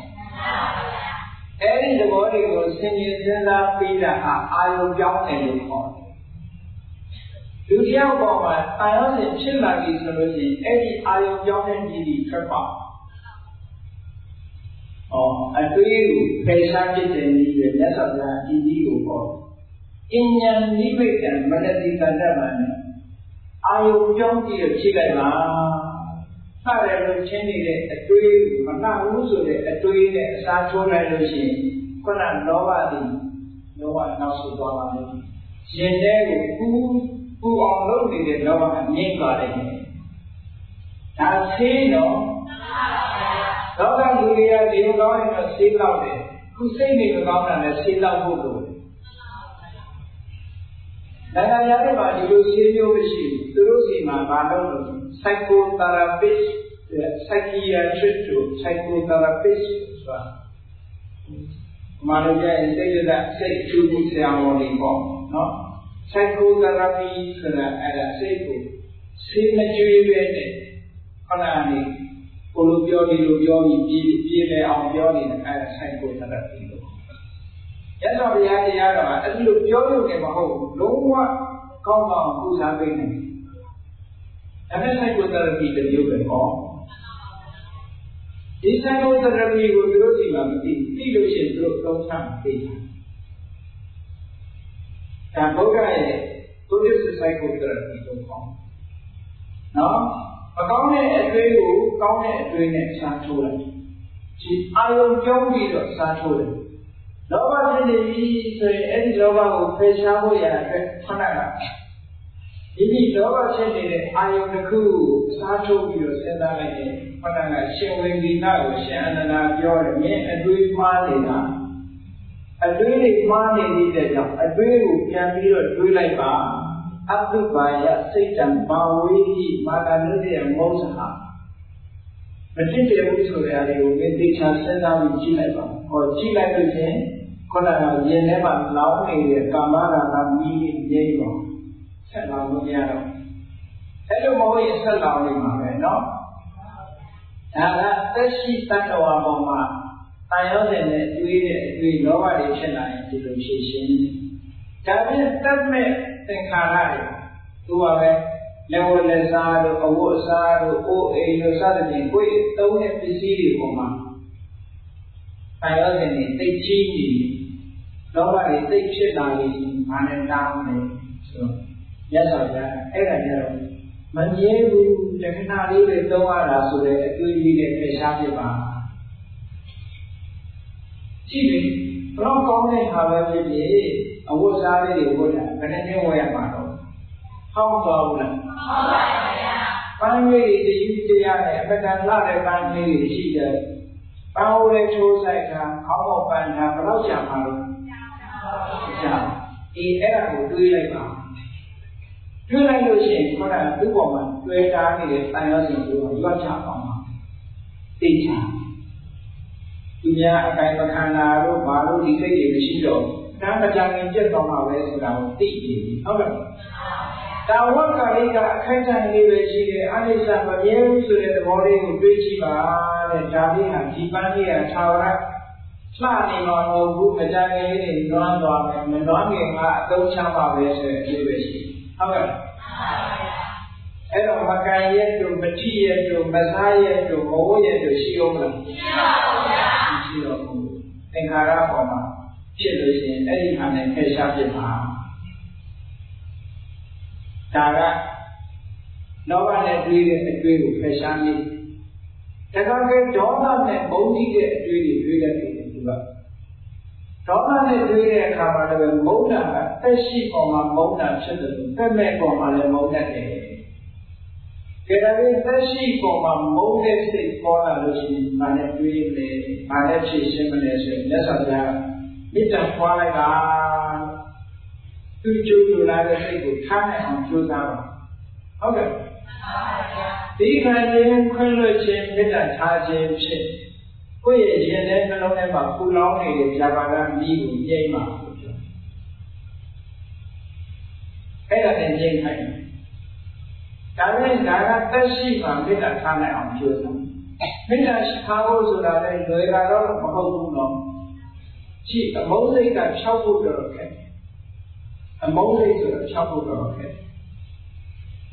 အဲ့ဒီသဘောတွေကိုဆင်ခြင်စဉ်းစားပြီးတာဟာအာယုံပြောင်းတယ်လို့ခေါ်တယ်လူတယောက်ပေါ်မှာတန်ရောစင်ဖြစ်လာပြီဆိုလို့ရှိရင်အဲ့ဒီအာယုံကြောင့်တဲ့ဒီဒီထွက်ပါ။အော်အတွေးကိုဖယ်ရှားဖြစ်တဲ့နည်းတွေမြတ်စွာဘုရားဒီနည်းကိုပေါ်အဉ္ဉံနိဗ္ဗိတံမနတိတတ္တမနဲ့အာယုံကြောင့်ပြီးတော့ဖြစ်လိုက်ပါ။စတယ်လို့ချင်းနေတဲ့အတွေးကိုမနှဘူးဆိုတဲ့အတွေးနဲ့အစားထိုးလိုက်လို့ရှိရင်ခုနလောဘသည်လောဘနောက်ဆုတ်သွားပါလိမ့်မယ်။ရှင်တဲ့ကိုကူပူအောင်လုပ်နေတဲ့လောဘအမြင့်သွားတယ်။ဒါဆေးတော့လောကလူတွေကဒီလိုကောင်းရင်တော့ဆေးလောက်တယ်။ခုစိတ်နေမကောင်းတာလည်းဆေးလောက်ဖို့လိုတယ်။နိုင်ငံခြားတွေမှာဒီလိုဆေးမျိုးမရှိဘူး။သူတို့စီမှာဘာလုပ်လို့ psychotherapist, psychiatrist တို့ psychotherapist ဆိုတာမာနရဲ့စိတ်ဓာတ်စိတ်ထူးထူးဆရာဝန်တွေပေါ့နော်။ psychotherapy ဆိုတာအဲ့ဒါစိတ်ကိုဆေးမကျွေးပဲနဲ့ခဏနေကိုလိုပြောဒီလိုပြောပြီးပြေးပြေးလဲအောင်ပြောနေတဲ့အဲ့ဒါ psychotherapy လို့ရသော်ဘုရားတရားတော်ကအဲ့ဒီလိုပြောလို့လည်းမဟုတ်ဘူးလုံးဝကောင်းကောင်းပူဇော်ပေးနေတယ်ဒါနဲ့ psychotherapy တမျိုးပဲပေါ့ဒီ psychotherapy ကိုသူတို့ဒီမှာမသိသိလို့ရှိရင်သူတို့သုံးချမသိဘူးဒါဘုရားရဲ့ Buddhist psychotherapy လို့ခေါ်နော်မကောင်းတဲ့အတွေ့ကိုကောင်းတဲ့အတွေ့နဲ့စားထိုးလိုက်ဒီအာယုံကြောင်းပြီးတော့စားထိုးတယ်လောဘဖြစ်နေပြီဆိုရင်အဲ့ဒီလောဘကိုဖယ်ရှားဖို့ရတဲ့ခဏကဒီဒီလောဘဖြစ်နေတဲ့အာယုံတစ်ခုကိုစားထိုးပြီးတော့စဉ်းစားလိုက်ရင်ခဏကရှင်ဝိသီနာကိုရှင်အနန္ဒာပြောတယ်မင်းအတွေ့မှားနေတာအတွေးတွေမှားနေတဲ့ကြောင့်အတွေးကိုပြန်ပြီးတော့တွေးလိုက်ပါအတုပါယစိတ်တံဘာဝိဟိမာတာနုတ္တယမောဇဟာမတည်တယ်ဘူးဆိုတဲ့အရာကိုမင်းသိချာစဉ်းစားပြီးကြည့်လိုက်ပါဟောကြည့်လိုက်လို့ချင်းခုနကရင်ထဲမှာလောင်းနေတဲ့ကာမရာဂမီးငြိမ်းပါဆက်လောင်းလို့မရတော့အဲ့လိုမဟုတ်ရင်ဆက်လောင်းနေမှာပဲเนาะဒါကသက်ရှိတ attva ပေါ်မှာတန်ရောတဲ့နဲ့တွေးတဲ့အတွေးလောဘတွေဖြစ်လာရင်ဒီလိုဖြေရှင်းဒါပြင်တတ်မဲ့သင်္ခါရတွေသူကပဲလက်ဝဲလက်စားတို့အဝတ်အစားတို့အိုးအိမ်တို့စသဖြင့်ကိုယ်သုံးတဲ့ပစ္စည်းတွေပေါ်မှာတန်ရောတဲ့နဲ့သိချင်းကြီးလောဘတွေသိဖြစ်လာရင်ဘာနဲ့တောင်းလဲဆိုတော့ရသော်ကြအဲ့ဒါကြတော့မငြင်းဘူးတခဏလေးပဲသုံးရတာဆိုတဲ့အတွေးလေးနဲ့ဖယ်ရှားပြပါကြည့်လေဘလောက်ကောင်းတဲ့ဟာပဲဖြစ်ဖြစ်အဝတ်စားလေးတွေဝတ်တာဘယ်နဲ့မျိုးဝယ်ရမှာတော့ဟောင်းသွားဘူးလားဟောင်းပါဗျာပန်းလေးတွေတည်တရားနဲ့အပဒံလာတဲ့ပန်းလေးတွေရှိတယ်ပန်းဟိုလေးချိုးဆိုင်တာခေါင်းပေါ်ပန်းတာဘယ်လောက်ကြာမှာလို့ကြာအေးအဲ့ဒါကိုတွေးလိုက်ပါတွေးလိုက်လို့ရှိရင်ခုနကသူ့ပေါ်မှာတွေ့တာနေတဲ့တန်ရောစင်ကိုရွတ်ချပါမှာသိချာသူများအကိုင်ပခန္ဓာတို့ဘာလို့ဒီစိတ်တွေမရှိတော့ဒါမကြခင်ပြတ်သွားမှာပဲဆိုတာကိုသိနေပြီဟုတ်ကဲ့တာဝကလေးကအခိုက်အတန့်လေးပဲရှိတယ်အနိစ္စမမြဲဘူးဆိုတဲ့သဘောလေးကိုတွေးကြည့်ပါတဲ့ဒါလေးဟာဒီပန်းလေးကသာဝရလှနေမှာမဟုတ်ဘူးမကြခင်လေးတွေလွမ်းသွားမယ်မလွမ်းခင်ကအသုံးချပါပဲဆိုတဲ့အလေးပဲရှိဟုတ်ကဲ့အဲ့တော့မကန်ရဲ့တို့မတိရဲ့တို့မစားရဲ့တို့မဝရဲ့တို့ရှိအောင်မလားရှိပါဘူးဗျာရှိတော့ဘူးသင်္ခါရပေါ်မှာဖြစ်လို့ရှိရင်အဲ့ဒီဟာနဲ့ဖယ်ရှားပြပါဒါကလောဘနဲ့တွေးတဲ့အတွေးကိုဖယ်ရှားနေဒါကကဒေါသနဲ့မုန်းတိတဲ့အတွေးတွေတွေးတတ်တယ်သူကဒေါသနဲ့တွေးတဲ့အခါမှာလည်းမုန်းတာအသက်ရှိပေါ်မှာမုန်းတာဖြစ်တယ်လို့သက်မဲ့ပေါ်မှာလည်းမုန်းတတ်တယ်ကဲဒါပေမဲ့သက်ရှိပေါ်မှာမုန်းတဲ့စိတ်ပေါ်လာလို့ရှိရင်ဘာနဲ့တွေးလဲဘာနဲ့ဖြည့်ရှင်းမလဲဆိုရင်လက်ဆောင်ပြမေတ္တာပွားလိုက်တာသူကြိုးလိုလာတဲ့စိတ်ကိုထားနိုင်အောင်ကြိုးစားပါဟုတ်ကဲ့ဒီခံခြင်းခွင့်လွှတ်ခြင်းမေတ္တာထားခြင်းဖြစ်ကိုယ့်ရဲ့ရင်ထဲနှလုံးထဲမှာပူလောင်နေတဲ့ဇာပါကမိကိုငြိမ်းပါလို့ပြောအဲ့ဒါနဲ့ငြိမ်းခိုင်းတယ်ဒါနဲ့ဒါကသက်ရှိမှမေတ္တာထားနိုင်အောင်ကြိုးစားမေတ္တာရှိထားဖို့ဆိုတာလည်းလွယ်တာတော့မဟုတ်ဘူးနော်ကြည့်အမုန်းစိတ်က၆ဖို့တော်ခက်အမုန်းစိတ်ဆိုတော့၆ဖို့တော်ခက်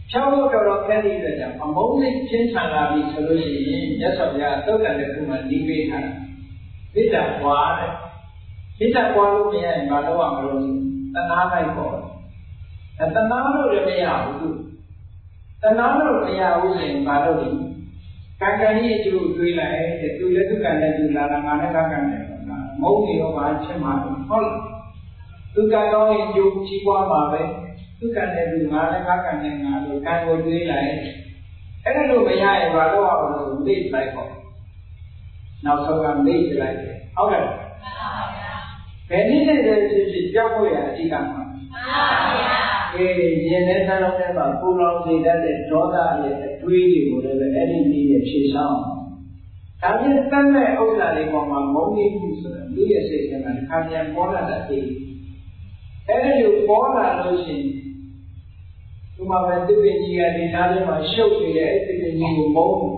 ဖြောင်းလို့တော်တော်ခက်တဲ့အတွက်ကြောင့်အမုန်းစိတ်ချင်းဆန်လာပြီဆိုလို့ရှိရင်မြတ်စွာဘုရားသုတ်တန်တဲ့ခုမှဒီပေးထားတာမေတ္တာပွားတဲ့မေတ္တာပွားလို့မရရင်ဘာလို့ရမလို့တဏှာလိုက်ပေါ့အဲတဏှာလို့လည်းမရဘူးတဏှာလို့မရဘူးဆိုရင်ဘာလို့လဲကံကံကြီးအကျိုးတွေးလိုက်တဲ့သူလည်းသူကံနဲ့သူလာတာငါလည်းကံကံနဲ့မုန်းနေတော့ဘာချက်မှာဟုတ်လားသူကံကောင်းရင်ကျိုးကြီးပွားမှာပဲသူကံနဲ့သူငါလည်းကံကံနဲ့ငါလို့ကံကိုတွေးလိုက်အဲ့ဒါလို့မရရင်ဘာလို့ရမလို့မေ့လိုက်ပေါ့နောက်ဆုံးကမေ့လိုက်တယ်ဟုတ်ကဲ့ဘယ်နည်းနဲ့လဲဖြစ်ဖြစ်ကြောက်ဖို့ရအဓိကမှာအေးရင်ထဲနှလုံးထဲမှာပူလောင်စေတတ်တဲ့ဒေါသရဲ့အတွေးတွေကိုလည်းအဲ့ဒီနည်းနဲ့ဖြေရှင်းဒါဖြင့်တတ်မဲ့ဥစ္စာတွေပေါ်မှာမုန်းနေမှုဆိုတာလူရဲ့စိတ်ထဲမှာတစ်ခါပြန်ပေါ်လာတာသိအဲ့ဒီလိုပေါ်လာလို့ရှိရင်ဒီမှာပဲသူပင်ကြီးကဒီသားထဲမှာရှုပ်နေတဲ့အဲ့ဒီပင်ကြီးကိုမုန်း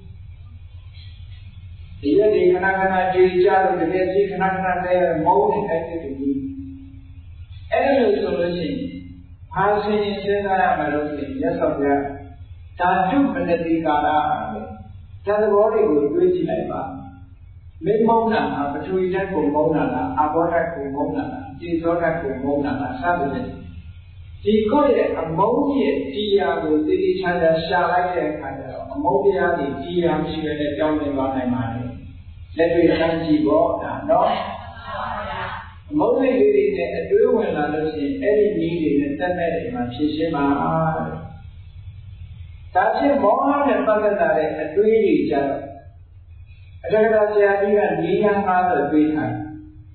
ဒီရက်ဒီခဏခဏကြွေကြလို့တကယ်ကြီးခဏခဏတည်းမုန်းနေအဲ့ဒီပင်ကြီးအဲ့ဒီလိုဆိုလို့ရှိရင်ဘာစဉ်းစဉ်းစားရမလို့ဆိုရင်မြတ်စွာဘုရားဓာတုပနတိကာရဓာတ်သဘောတွေကိုတွေးကြည့်လိုက်ပါမင်းမုန်းတာဟာပထဝီဓာတ်ကိုမုန်းတာလားအာဘောဓာတ်ကိုမုန်းတာလားကျေဇောဓာတ်ကိုမုန်းတာလားစသဖြင့်ဒီကိုယ့်ရဲ့အမုန်းရဲ့တရားကိုသိသိချာချာရှာလိုက်တဲ့အခါကျတော့အမုန်းတရားတွေတရားမရှိဘဲနဲ့ကြောင်းနေသွားနိုင်ပါလေလက်တွေ့စမ်းကြည့်ပေါ့ဒါနော်အမုန်းစိတ်လေးတွေနဲ့အတွေးဝင်လာလို့ရှိရင်အဲ့ဒီနည်းတွေနဲ့တက်တဲ့အိမ်မှာဖြည့်ရှင်းပါတဲ့ဒါဖြင့်မောဟနဲ့ပတ်သက်လာတဲ့အတွေးတွေကြတော့အတ္တကဆရာကြီးကနေရငါးဆိုတွေးထားတယ်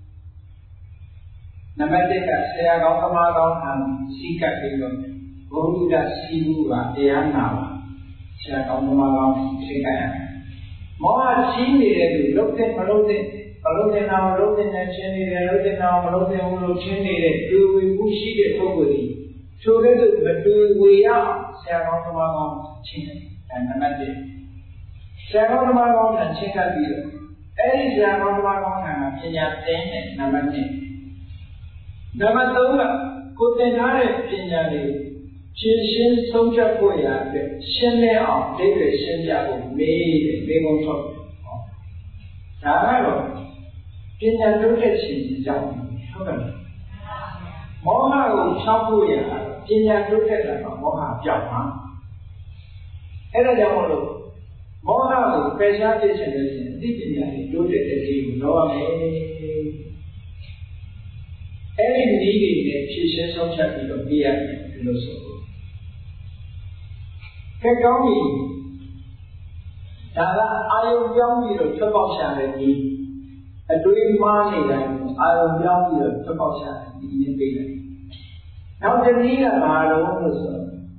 နံပါတ်တစ်ကဆရာကောင်းသမားကောင်းဟန်စီကပ်ပြီးတော့ဘုရားစီမှုကတရားနာပါဆရာကောင်းသမားကောင်းစီကပ်ရတယ်မောဟကြီးနေတဲ့လူလုံးတဲ့မလုံးတဲ့မလုံးတဲ့နာမလုံးတဲ့နဲ့ချင်းနေတယ်လုံးတဲ့နာမလုံးတဲ့ဘူးလို့ချင်းနေတဲ့တူဝေမှုရှိတဲ့ပုဂ္ဂိုလ်ကြီးဆိုတဲ့သူမတူဝေရဆရာကောင်းသမားကောင်းချင်းတယ်ဒါနံပါတ်တစ်ဆရာကောင်းသမားကောင်းနဲ့ချင်းကပ်ပြီးတော့အဲ့ဒီဆရာကောင်းသမားကောင်းကပညာသင်တဲ့နံပါတ်နှစ်နံပါတ်သုံးကကိုသင်ထားတဲ့ပညာတွေရှင်းရှင်းဆုံးဖြတ်ဖို့ရအတွက်ရှင်းလင်းအောင်ဒိဋ္ဌိရှင်းပြဖို့မေးတယ်မေးခွန်းထုတ်တယ်ဟောဒါကတော့ပညာတိုးတက်ခြင်းကြောင့်ဟုတ်ကဲ့မောဟကိုဖြောင်းဖို့ရပညာတိုးတက်လာတော့မောဟပြောက်မှာအဲ့ဒါကြောင့်မလို့မောဟကိုပယ်ရှားပြခြင်းလို့ရှိရင်အသိပညာတွေတိုးတက်တဲ့ခြင်းကိုတော့ရမယ်အဲ့ဒီနည်းတွေနဲ့ဖြည့်ရှင်းဆုံးဖြတ်ပြီးတော့ပြရတယ်ဒီလိုဆိုကဲကောင်းပြီဒါကအာယုံပြောင်းပြီးတော့ထွက်ပေါက်ရှာတဲ့နည်းအတွေးမှားနေတိုင်းအာယုံပြောင်းပြီးတော့ထွက်ပေါက်ရှာတဲ့နည်းနဲ့ပြတယ်နောက်တစ်နည်းကဘာလို့လို့ဆို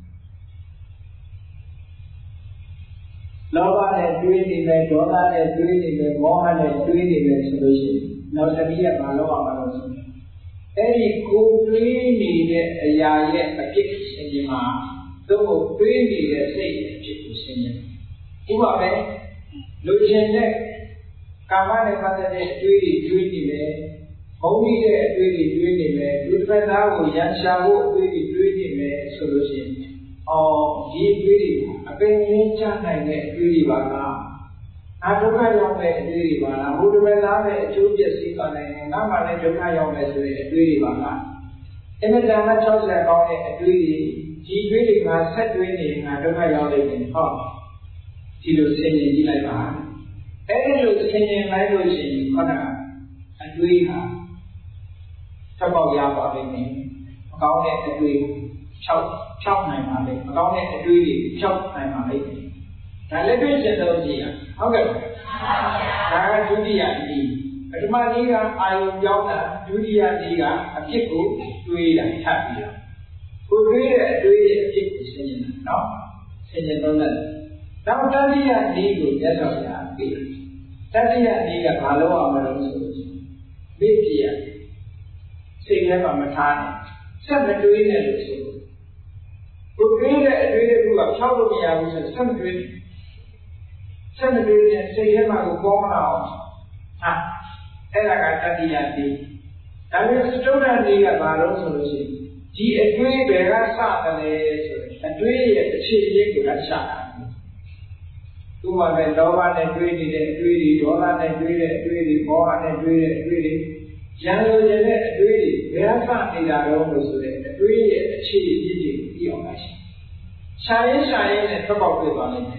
လောဘနဲ့တွေးနေမယ်ဒေါသနဲ့တွေးနေမယ်မောဟနဲ့တွေးနေမယ်ဆိုလို့ရှိရင်နောက်တစ်နည်းကဘာလို့အောင်မလို့ဆိုအဲ့ဒီကိုတွေးနေတဲ့အရာရဲ့အဖြစ်ရှင်ခြင်းမှာသူ့ကိုတွေးနေတဲ့စိတ်အဖြစ်ကိုရှင်းတယ်ဥပမာပဲလူချင်းတဲ့ကာမနဲ့ပတ်သက်တဲ့အတွေးတွေတွေးနေတယ်ဘုံကြီးတဲ့အတွေးတွေတွေးနေတယ်လူတစ်ဖက်သားကိုရန်ရှာဖို့အတွေးတွေတွေးနေမယ်ဆိုလို့ရှိရင်အော်ဒီအတွေးတွေအပင်ရင်းချနိုင်တဲ့အတွေးတွေပါလားအဒုက္ခရောက်တဲ့အတွေးတွေပါလားဘုဒ္ဓဘာသာရဲ့အကျိုးပျက်စီးပါနိုင်တယ်ငါမှလည်းဒုက္ခရောက်မယ်ဆိုတဲ့အတွေးတွေပါလားအင်မတန်မှ၆၀ကောင်းတဲ့အတွေးတွေဒီတွေးတွေကဆက်တွေးနေငါဒုက္ခရောက်လိမ့်မယ်ဟောဒီလိုဆင်ခြင်ကြည့်လိုက်ပါအဲ့ဒီလိုဆင်ခြင်လိုက်လို့ရှိရင်ခဏအတွေးဟာထပ်ပေါက်ရပါလိမ့်မယ်မကောင်းတဲ့အတွေး၆၆နိုင်ပါလိမ့်မကောင်းတဲ့အတွေးတွေ၆နိုင်ပါလိမ့်ဒါလည်းတွေ့ချင်တော့ကြည့်ရဟုတ်ကဲ့ဒါကဒုတိယနည်းပထမနည်းကအာယုံပြောင်းတာဒုတိယနည်းကအဖြစ်ကိုတွေးတာထပ်ပြီးတော့ကိုတွေးတဲ့အတွေးရဲ့အဖြစ်ကိုရှင်းနေတာနော်ရှင်းရင်တော့လည်းနောက်တတိယနည်းကိုမြတ်စွာဘုရားပြတယ်တတိယနည်းကဘာလို့အောင်မလို့ဆိုလို့မေ့ပြရစိတ်ထဲမှာမထားနဲ့ဆက်မတွေးနဲ့လို့ဆိုကိုတွေးတဲ့အတွေးတွေကဖြောက်လို့မရဘူးဆိုဆက်မတွေးဆက်မတွေးနဲ့စိတ်ထဲမှာကိုပေါ်မလာအောင်ဟာအဲ့ဒါကတတိယနည်းဒါပေမဲ့စတုဒ္ဒနည်းကဘာလို့ဆိုလို့ရှိရင်ဒီအတွေးဘယ်ကစတယ်လဲဆိုရင်အတွေးရဲ့အခြေအမြစ်ကိုလည်းရှာတာသူ့မှာလည်းလောဘနဲ့တွေးနေတဲ့အတွေးတွေဒေါသနဲ့တွေးတဲ့အတွေးတွေမောဟနဲ့တွေးတဲ့အတွေးတွေရံလိုရတဲ့အတွေးတွေဘယ်ဟာစနေတာတော့လို့ဆိုတဲ့အတွေးရဲ့အခြေအမြစ်တွေကိုသိအောင်ပါရှာရှာရင်ရှာရင်နဲ့ထွက်ပေါက်တွေ့သွားလိမ့်မယ်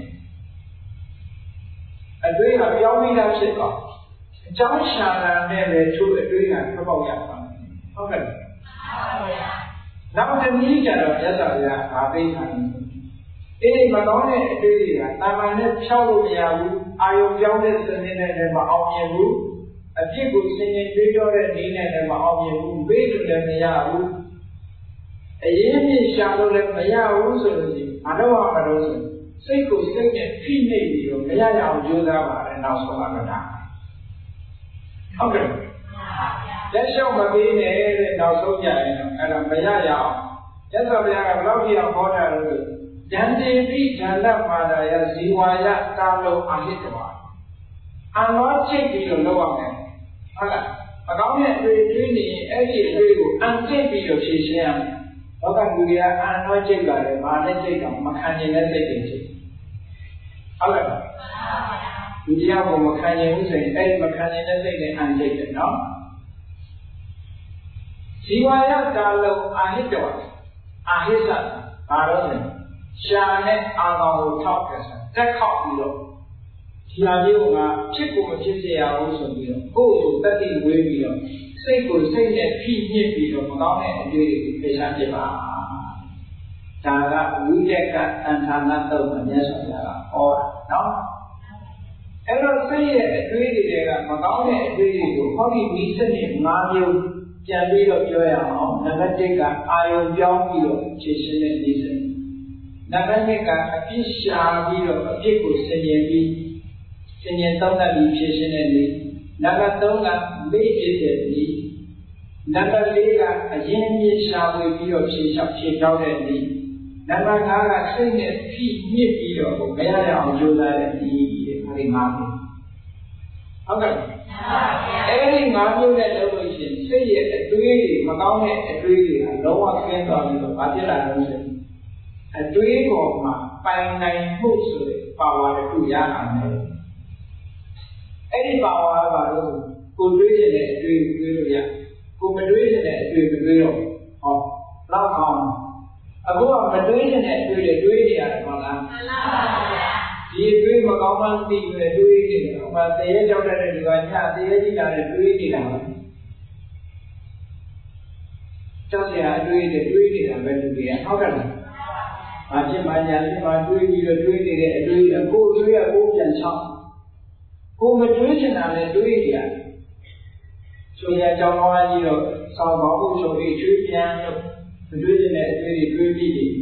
အတွေးကပြောင်းပြီးသားဖြစ်သွားအကြောင်းရှာတာနဲ့ပဲသူ့အတွေးကထွက်ပေါက်ရသွားတယ်ဟုတ်ကဲ့ဟုတ်ပါဗျာနောက်တစ်နည်းကျတော့မြတ်စွာဘုရားဗာပိဋကံအေးမတော်တဲ့အတွေးတွေကတာမန်နဲ့ဖြောက်လို့မရဘူးအာယုံပြောင်းတဲ့စနစ်နဲ့လည်းမအောင်မြင်ဘူးအပြစ်ကိုဆင်ញင်တွေးကြောတဲ့နည်းနဲ့လည်းမအောင်မြင်ဘူးဘေးလို့လည်းမရဘူးအရေးမြင့်ရှာလို့လည်းမရဘူးဆိုလို့ရှိရင်မတော်ပါမတော်ဆိုစိတ်ကိုစိတ်နဲ့ဖိနှိပ်ပြီးတော့မရရအောင်ကြိုးစားပါတယ်နောက်ဆုံးကတော့ဒါဟုတ်ကဲ့လက်လျှောက်မပေးနဲ့တဲ့နောက်ဆုံးကြရင်တော့အဲ့ဒါမရရအောင်မြတ်စွာဘုရားကဘယ်လောက်ကြီးအောင်ဟောတာလဲဆိုဉာဏ်တိပိဉာဏ်တမာဒယဇီဝါယကာလောအာဟိတဝါအနောချိတ်ပြီးတော့လောက်ရမယ်ဟုတ်လားမကောင်းတဲ့အတွေ့အကြုံနေရင်အဲ့ဒီအတွေ့ကိုအံချိတ်ပြီးတော့ဖြေရှင်းရမယ်လောကလူတွေကအနောချိတ်ပါလေမာနဲ့ချိတ်တော့မခံနိုင်တဲ့စိတ်တွေချိတ်ဟုတ်လားလူတရားကိုမခံနိုင်ဘူးဆိုရင်အဲ့ဒီမခံနိုင်တဲ့စိတ်နဲ့အံချိတ်တယ်နော်ဇီဝါယကာလောအာဟိတဝါအာဟိသဘာလို့လဲရှာနဲ့အာကောင်ကိုထောက်တယ်ဆိုတက်ခောက်ပြီးတော့ဒီဟာမျိုးကဖြစ်ကိုမဖြစ်စေရဘူးဆိုပြီးတော့ကိုယ့်ကိုတတိဝေးပြီးတော့စိတ်ကိုစိတ်နဲ့ဖိညစ်ပြီးတော့မကောင်းတဲ့အတွေ့အကြုံတွေရှာပြပါဒါကဝိတက်ကသံဌာနတုတ်မြတ်စွာဘုရားကဟောတာနော်အဲ့တော့စိတ်ရဲ့အတွေ့အကြုံတွေကမကောင်းတဲ့အတွေ့အကြုံကိုဟောဒီမိစနစ်၅မျိုးပြန်ပြီးတော့ပြောရအောင်နံပါတ်၁ကအာယုံပြောင်းပြီးတော့ဖြည့်ရှင်းတဲ့နည်းစနစ်နံပါတ်၂ကအပြစ်ရှာပြီးတော့အပြစ်ကိုဆင်ញင်ပြီးဆင်ញင်သုံးသပ်ပြီးဖြည့်ရှင်းတဲ့နည်းနံပါတ်၃ကမေ့ဖြစ်တဲ့နည်းနံပါတ်၄ကအရင်မြစ်ရှာဝေပြီးတော့ဖြည့်ချောက်ဖြည့်ချောက်တဲ့နည်းနံပါတ်၅ကစိတ်နဲ့ဖိညစ်ပြီးတော့မရရအောင်ကြိုးစားတဲ့နည်းတဲ့အဲဒီ၅မျိုးဟုတ်ကဲ့အဲ့ဒီ၅မျိုးနဲ့လုပ်လို့ရှိရင်စိတ်ရဲ့အတွေးတွေမကောင်းတဲ့အတွေးတွေကလုံးဝခင်းသွားပြီးတော့ဘာဖြစ်လာလဲဆိုရင်အတွေးပေါ်မှာပိုင်နိုင်မှုဆိုတဲ့ပါဝါတစ်ခုရနိုင်တယ်အဲ့ဒီပါဝါကဘာလို့ကိုတွေးရတဲ့အတွေးကိုတွေးလို့ရကိုမတွေးရတဲ့အတွေးမတွေးတော့ဟောလောက်အောင်အခုကမတွေးရတဲ့အတွေးတွေတွေးနေရတယ်မဟုတ်လားမှန်ပါဗျာဒီတွေးမကောင်းမှန်းသိပြီးတွေးနေတယ်။ဟိုမှာတရေကြောက်တဲ့လူကညတရေကြီးလာတဲ့တွေးနေတာပါ။ကြောက်စရာအတွေးတွေတွေးနေတာပဲလူတွေကဟုတ်ကဲ့လား။ဘာဖြစ်မှညာဖြစ်မှတွေးပြီးတော့တွေးနေတဲ့အတွေးကကိုယ်တွေးရကိုယ်ပြန်ချောင်း။ကိုယ်မတွေးချင်တာလည်းတွေးနေရတယ်။ဆိုရကြောင်းကောင်းကြီးတော့ဆောင်းပေါင်းချုပ်ပြီးချွေးပြန်လို့မတွေးချင်တဲ့အတွေးတွေတွေးပြီးပြီ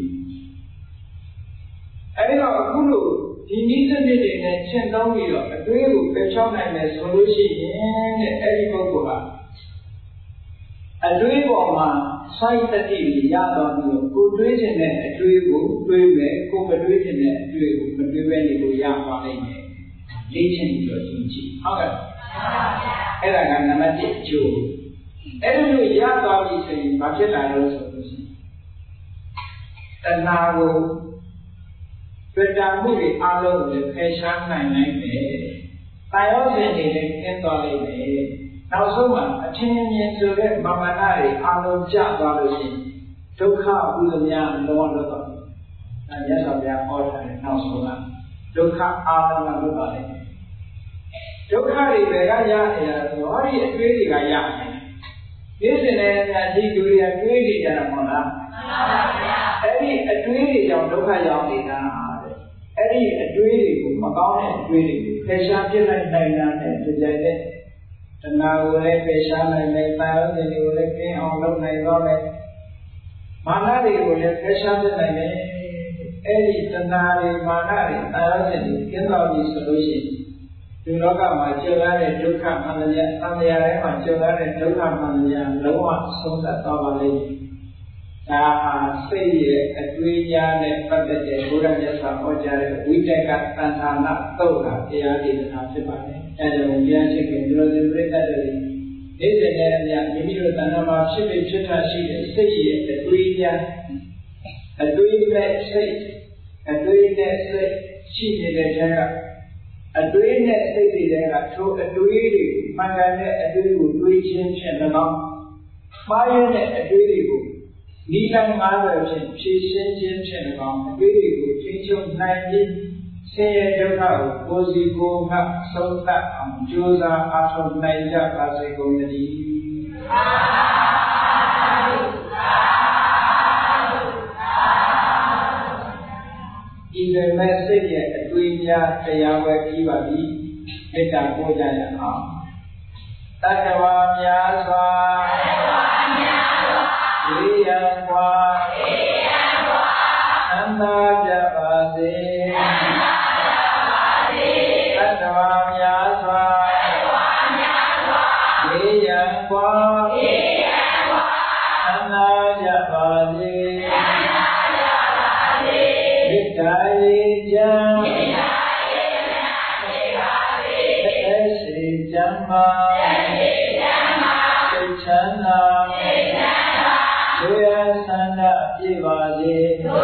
။အဲဒီတော့အခုလို့ဒီနည်းစနစ်တွေနဲ့ရှင်းသုံးပြီးတော့အတွေးကိုပယ်ချောင်းနိုင်မယ်ဆိုလို့ရှိရင်တဲ့အဲ့ဒီပုဂ္ဂိုလ်ကအတွေးပေါ်မှာစိုက်တတိရတော့ပြီးတော့ကိုတွေးခြင်းနဲ့အတွေးကိုတွေးမယ်ကိုမတွေးခြင်းနဲ့အတွေးကိုမတွေးပဲနေလို့ရပါလိမ့်မယ်လေ့ကျင့်ပြီးတော့ရှင်းကြည့်ဟုတ်ကဲ့အဲ့ဒါကနံပါတ်၁အကျိုးအဲ့ဒီလိုရသွားပြီဆိုရင်ဘာဖြစ်လာလဲဆိုလို့ရှိရင်တဏှာကိုတွေ့တာမှုတွေအားလုံးကိုဖယ်ရှားနိုင်နိုင်တယ်။တာယောဇဉ်တွေလည်းကျင်းသွားလိမ့်မယ်။နောက်ဆုံးမှာအထင်မြင်ဆိုတဲ့မာမနာတွေအားလုံးကျသွားလို့ရှိရင်ဒုက္ခဥဒ္ဒမြလောလောတော့။အဲရသော်ဗျာဟောထားတဲ့နောက်ဆုံးကဒုက္ခအားလုံးကလွတ်ပါလိမ့်မယ်။ဒုက္ခတွေဘယ်ကရနေတာဆိုတော့ဒီအတွေးတွေကရနေတယ်။ဒီစင်နေများဒီလူတွေကတွေးနေကြတာမဟုတ်လား။မှန်ပါဗျာ။အဲ့ဒီအတွေးတွေကြောင့်ဒုက္ခရောက်နေတာအဲ့ဒီအတွေးတွေကိုမကောင်းတဲ့အတွေးတွေကိုဖယ်ရှားပြစ်လိုက်နိုင်တာနဲ့ကြိုက်တဲ့တဏှာကိုလည်းဖယ်ရှားနိုင်မယ်၊တာယောဇဉ်တွေကိုလည်းကျင်းအောင်လုပ်နိုင်တော့မယ်၊မာနတွေကိုလည်းဖယ်ရှားပြစ်နိုင်မယ်။အဲ့ဒီတဏှာတွေမာနတွေတာယောဇဉ်တွေကျင်းတော်ပြီဆိုလို့ရှိရင်ဒီလောကမှာကျုပ်ရတဲ့ဒုက္ခမှန်တရားသံဃာထဲမှာကျုပ်ရတဲ့ဒုက္ခမှန်တရားလုံးဝဆုံးသက်သွားပါလိမ့်မယ်။ဒါဟာစိတ်ရဲ့အတွေးများနဲ့ပတ်သက်တဲ့ဘုရားမြတ်စွာဟောကြားတဲ့ဝိတက်ကသံဌာနသုတ်တာတရားဒေသနာဖြစ်ပါတယ်။အဲဒါကိုဉာဏ်ရှိခင်ဒီလိုဒီပြိတ္တတွေနေ့စဉ်နဲ့အမျှမိမိတို့တဏ္ဍာမှာဖြစ်ဖြစ်ဖြစ်တာရှိတဲ့စိတ်ရဲ့အတွေးများအတွေးနဲ့စိတ်အတွေးနဲ့စိတ်ရှိနေတဲ့ထဲကအတွေးနဲ့စိတ်တွေကထိုအတွေးတွေကိုမှန်ကန်တဲ့အတွေးကိုတွေးခြင်းဖြင့်၎င်းမှားရတဲ့အတွေးတွေကိုနိလန်းငါးပါးဖြင့်ဖြည့်ရှင်းခြင်းဖြင့်၎င်းအတွေးတွေကိုထိန်းချုပ်နိုင်ပြီးဆင်းရဲဒုက္ခကိုကိုယ်စီကိုယ်ငှဆုံးသတ်အောင်ကြိုးစားအားထုတ်နိုင်ကြပါစေကုန်သတည်းဤပေမဲ့စိတ်ရဲ့အတွေးများတရားဝဲပြီးပါပြီမေတ္တာပို့ကြရအောင်တတ္တဝါများစွာဝိယံကွာသံသာကြပါစေတတ္တဝါများစွာဝိယံကွာသံသာကြပါစေမေတ္တာရေချမ်းသက်ရှိချမ်းမာစိတ်ချမ်းသာဒုရဆန္ဒပြည့်ပါစေ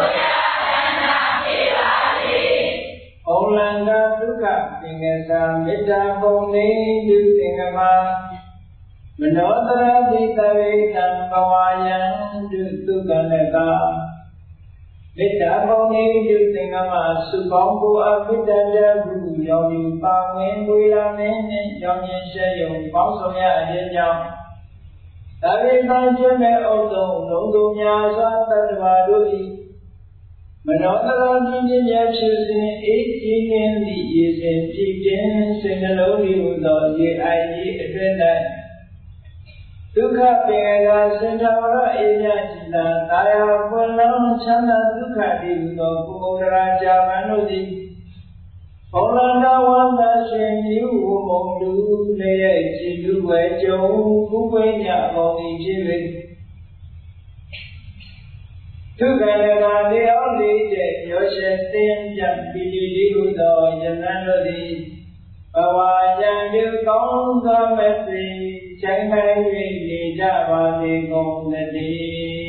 ဩလန္တဒုက္ခသင်္ကစာမေတ္တာပုံနေတုသင်္ကမမနောတရတိတရိတံဘဝယံတုသုကနကမေတ္တာပုံနေတုသင်္ကမစုပေါင်းကိုအမေတ္တာပြကုရောင်ယူပါဝင်ဝေလာမင်းနှင့်ရောင်ရင်ရှဲယုံပေါင်းဆောင်ရအခြင်းကြောင့်ဒါရိသံကျွမ်းမဲ့ဥဒ္ဒုံလုံးစုံများစွာတတ္တဝါတို့၏မနောတရပြင်းပြင်းများဖြစ်စဉ်အေးကြည်လင်းသည့်ရေစဉ်ပြည့်ပြင်းစိတ်နှလုံးဤဟူသောရေအိုင်ကြီးအတွင်း၌ဒုက္ခပင်ကစင်တော်ရအေးမြကြည်သာတာယာပွင့်လုံးချမ်းသာဒုက္ခတည်ဟူသောကုမုဒ္ဒရာကြာမန်တို့သည်ဘုံလန္တဝန္တရှင်ယူမုံလူလည်းရဲ့ခြေလူဝဲကြုံခုဝိညာပေါင်းသည်ဖြစ်၍ဒုက္ခရကလျောလေးတဲ့ရောရှင်းသင်ပြပီတိလေးဟုသောယမန်တို့သည်ဘဝယံပြုကောင်းသောမသိချိန်တိုင်း၍နေကြပါစေကုန်သတည်း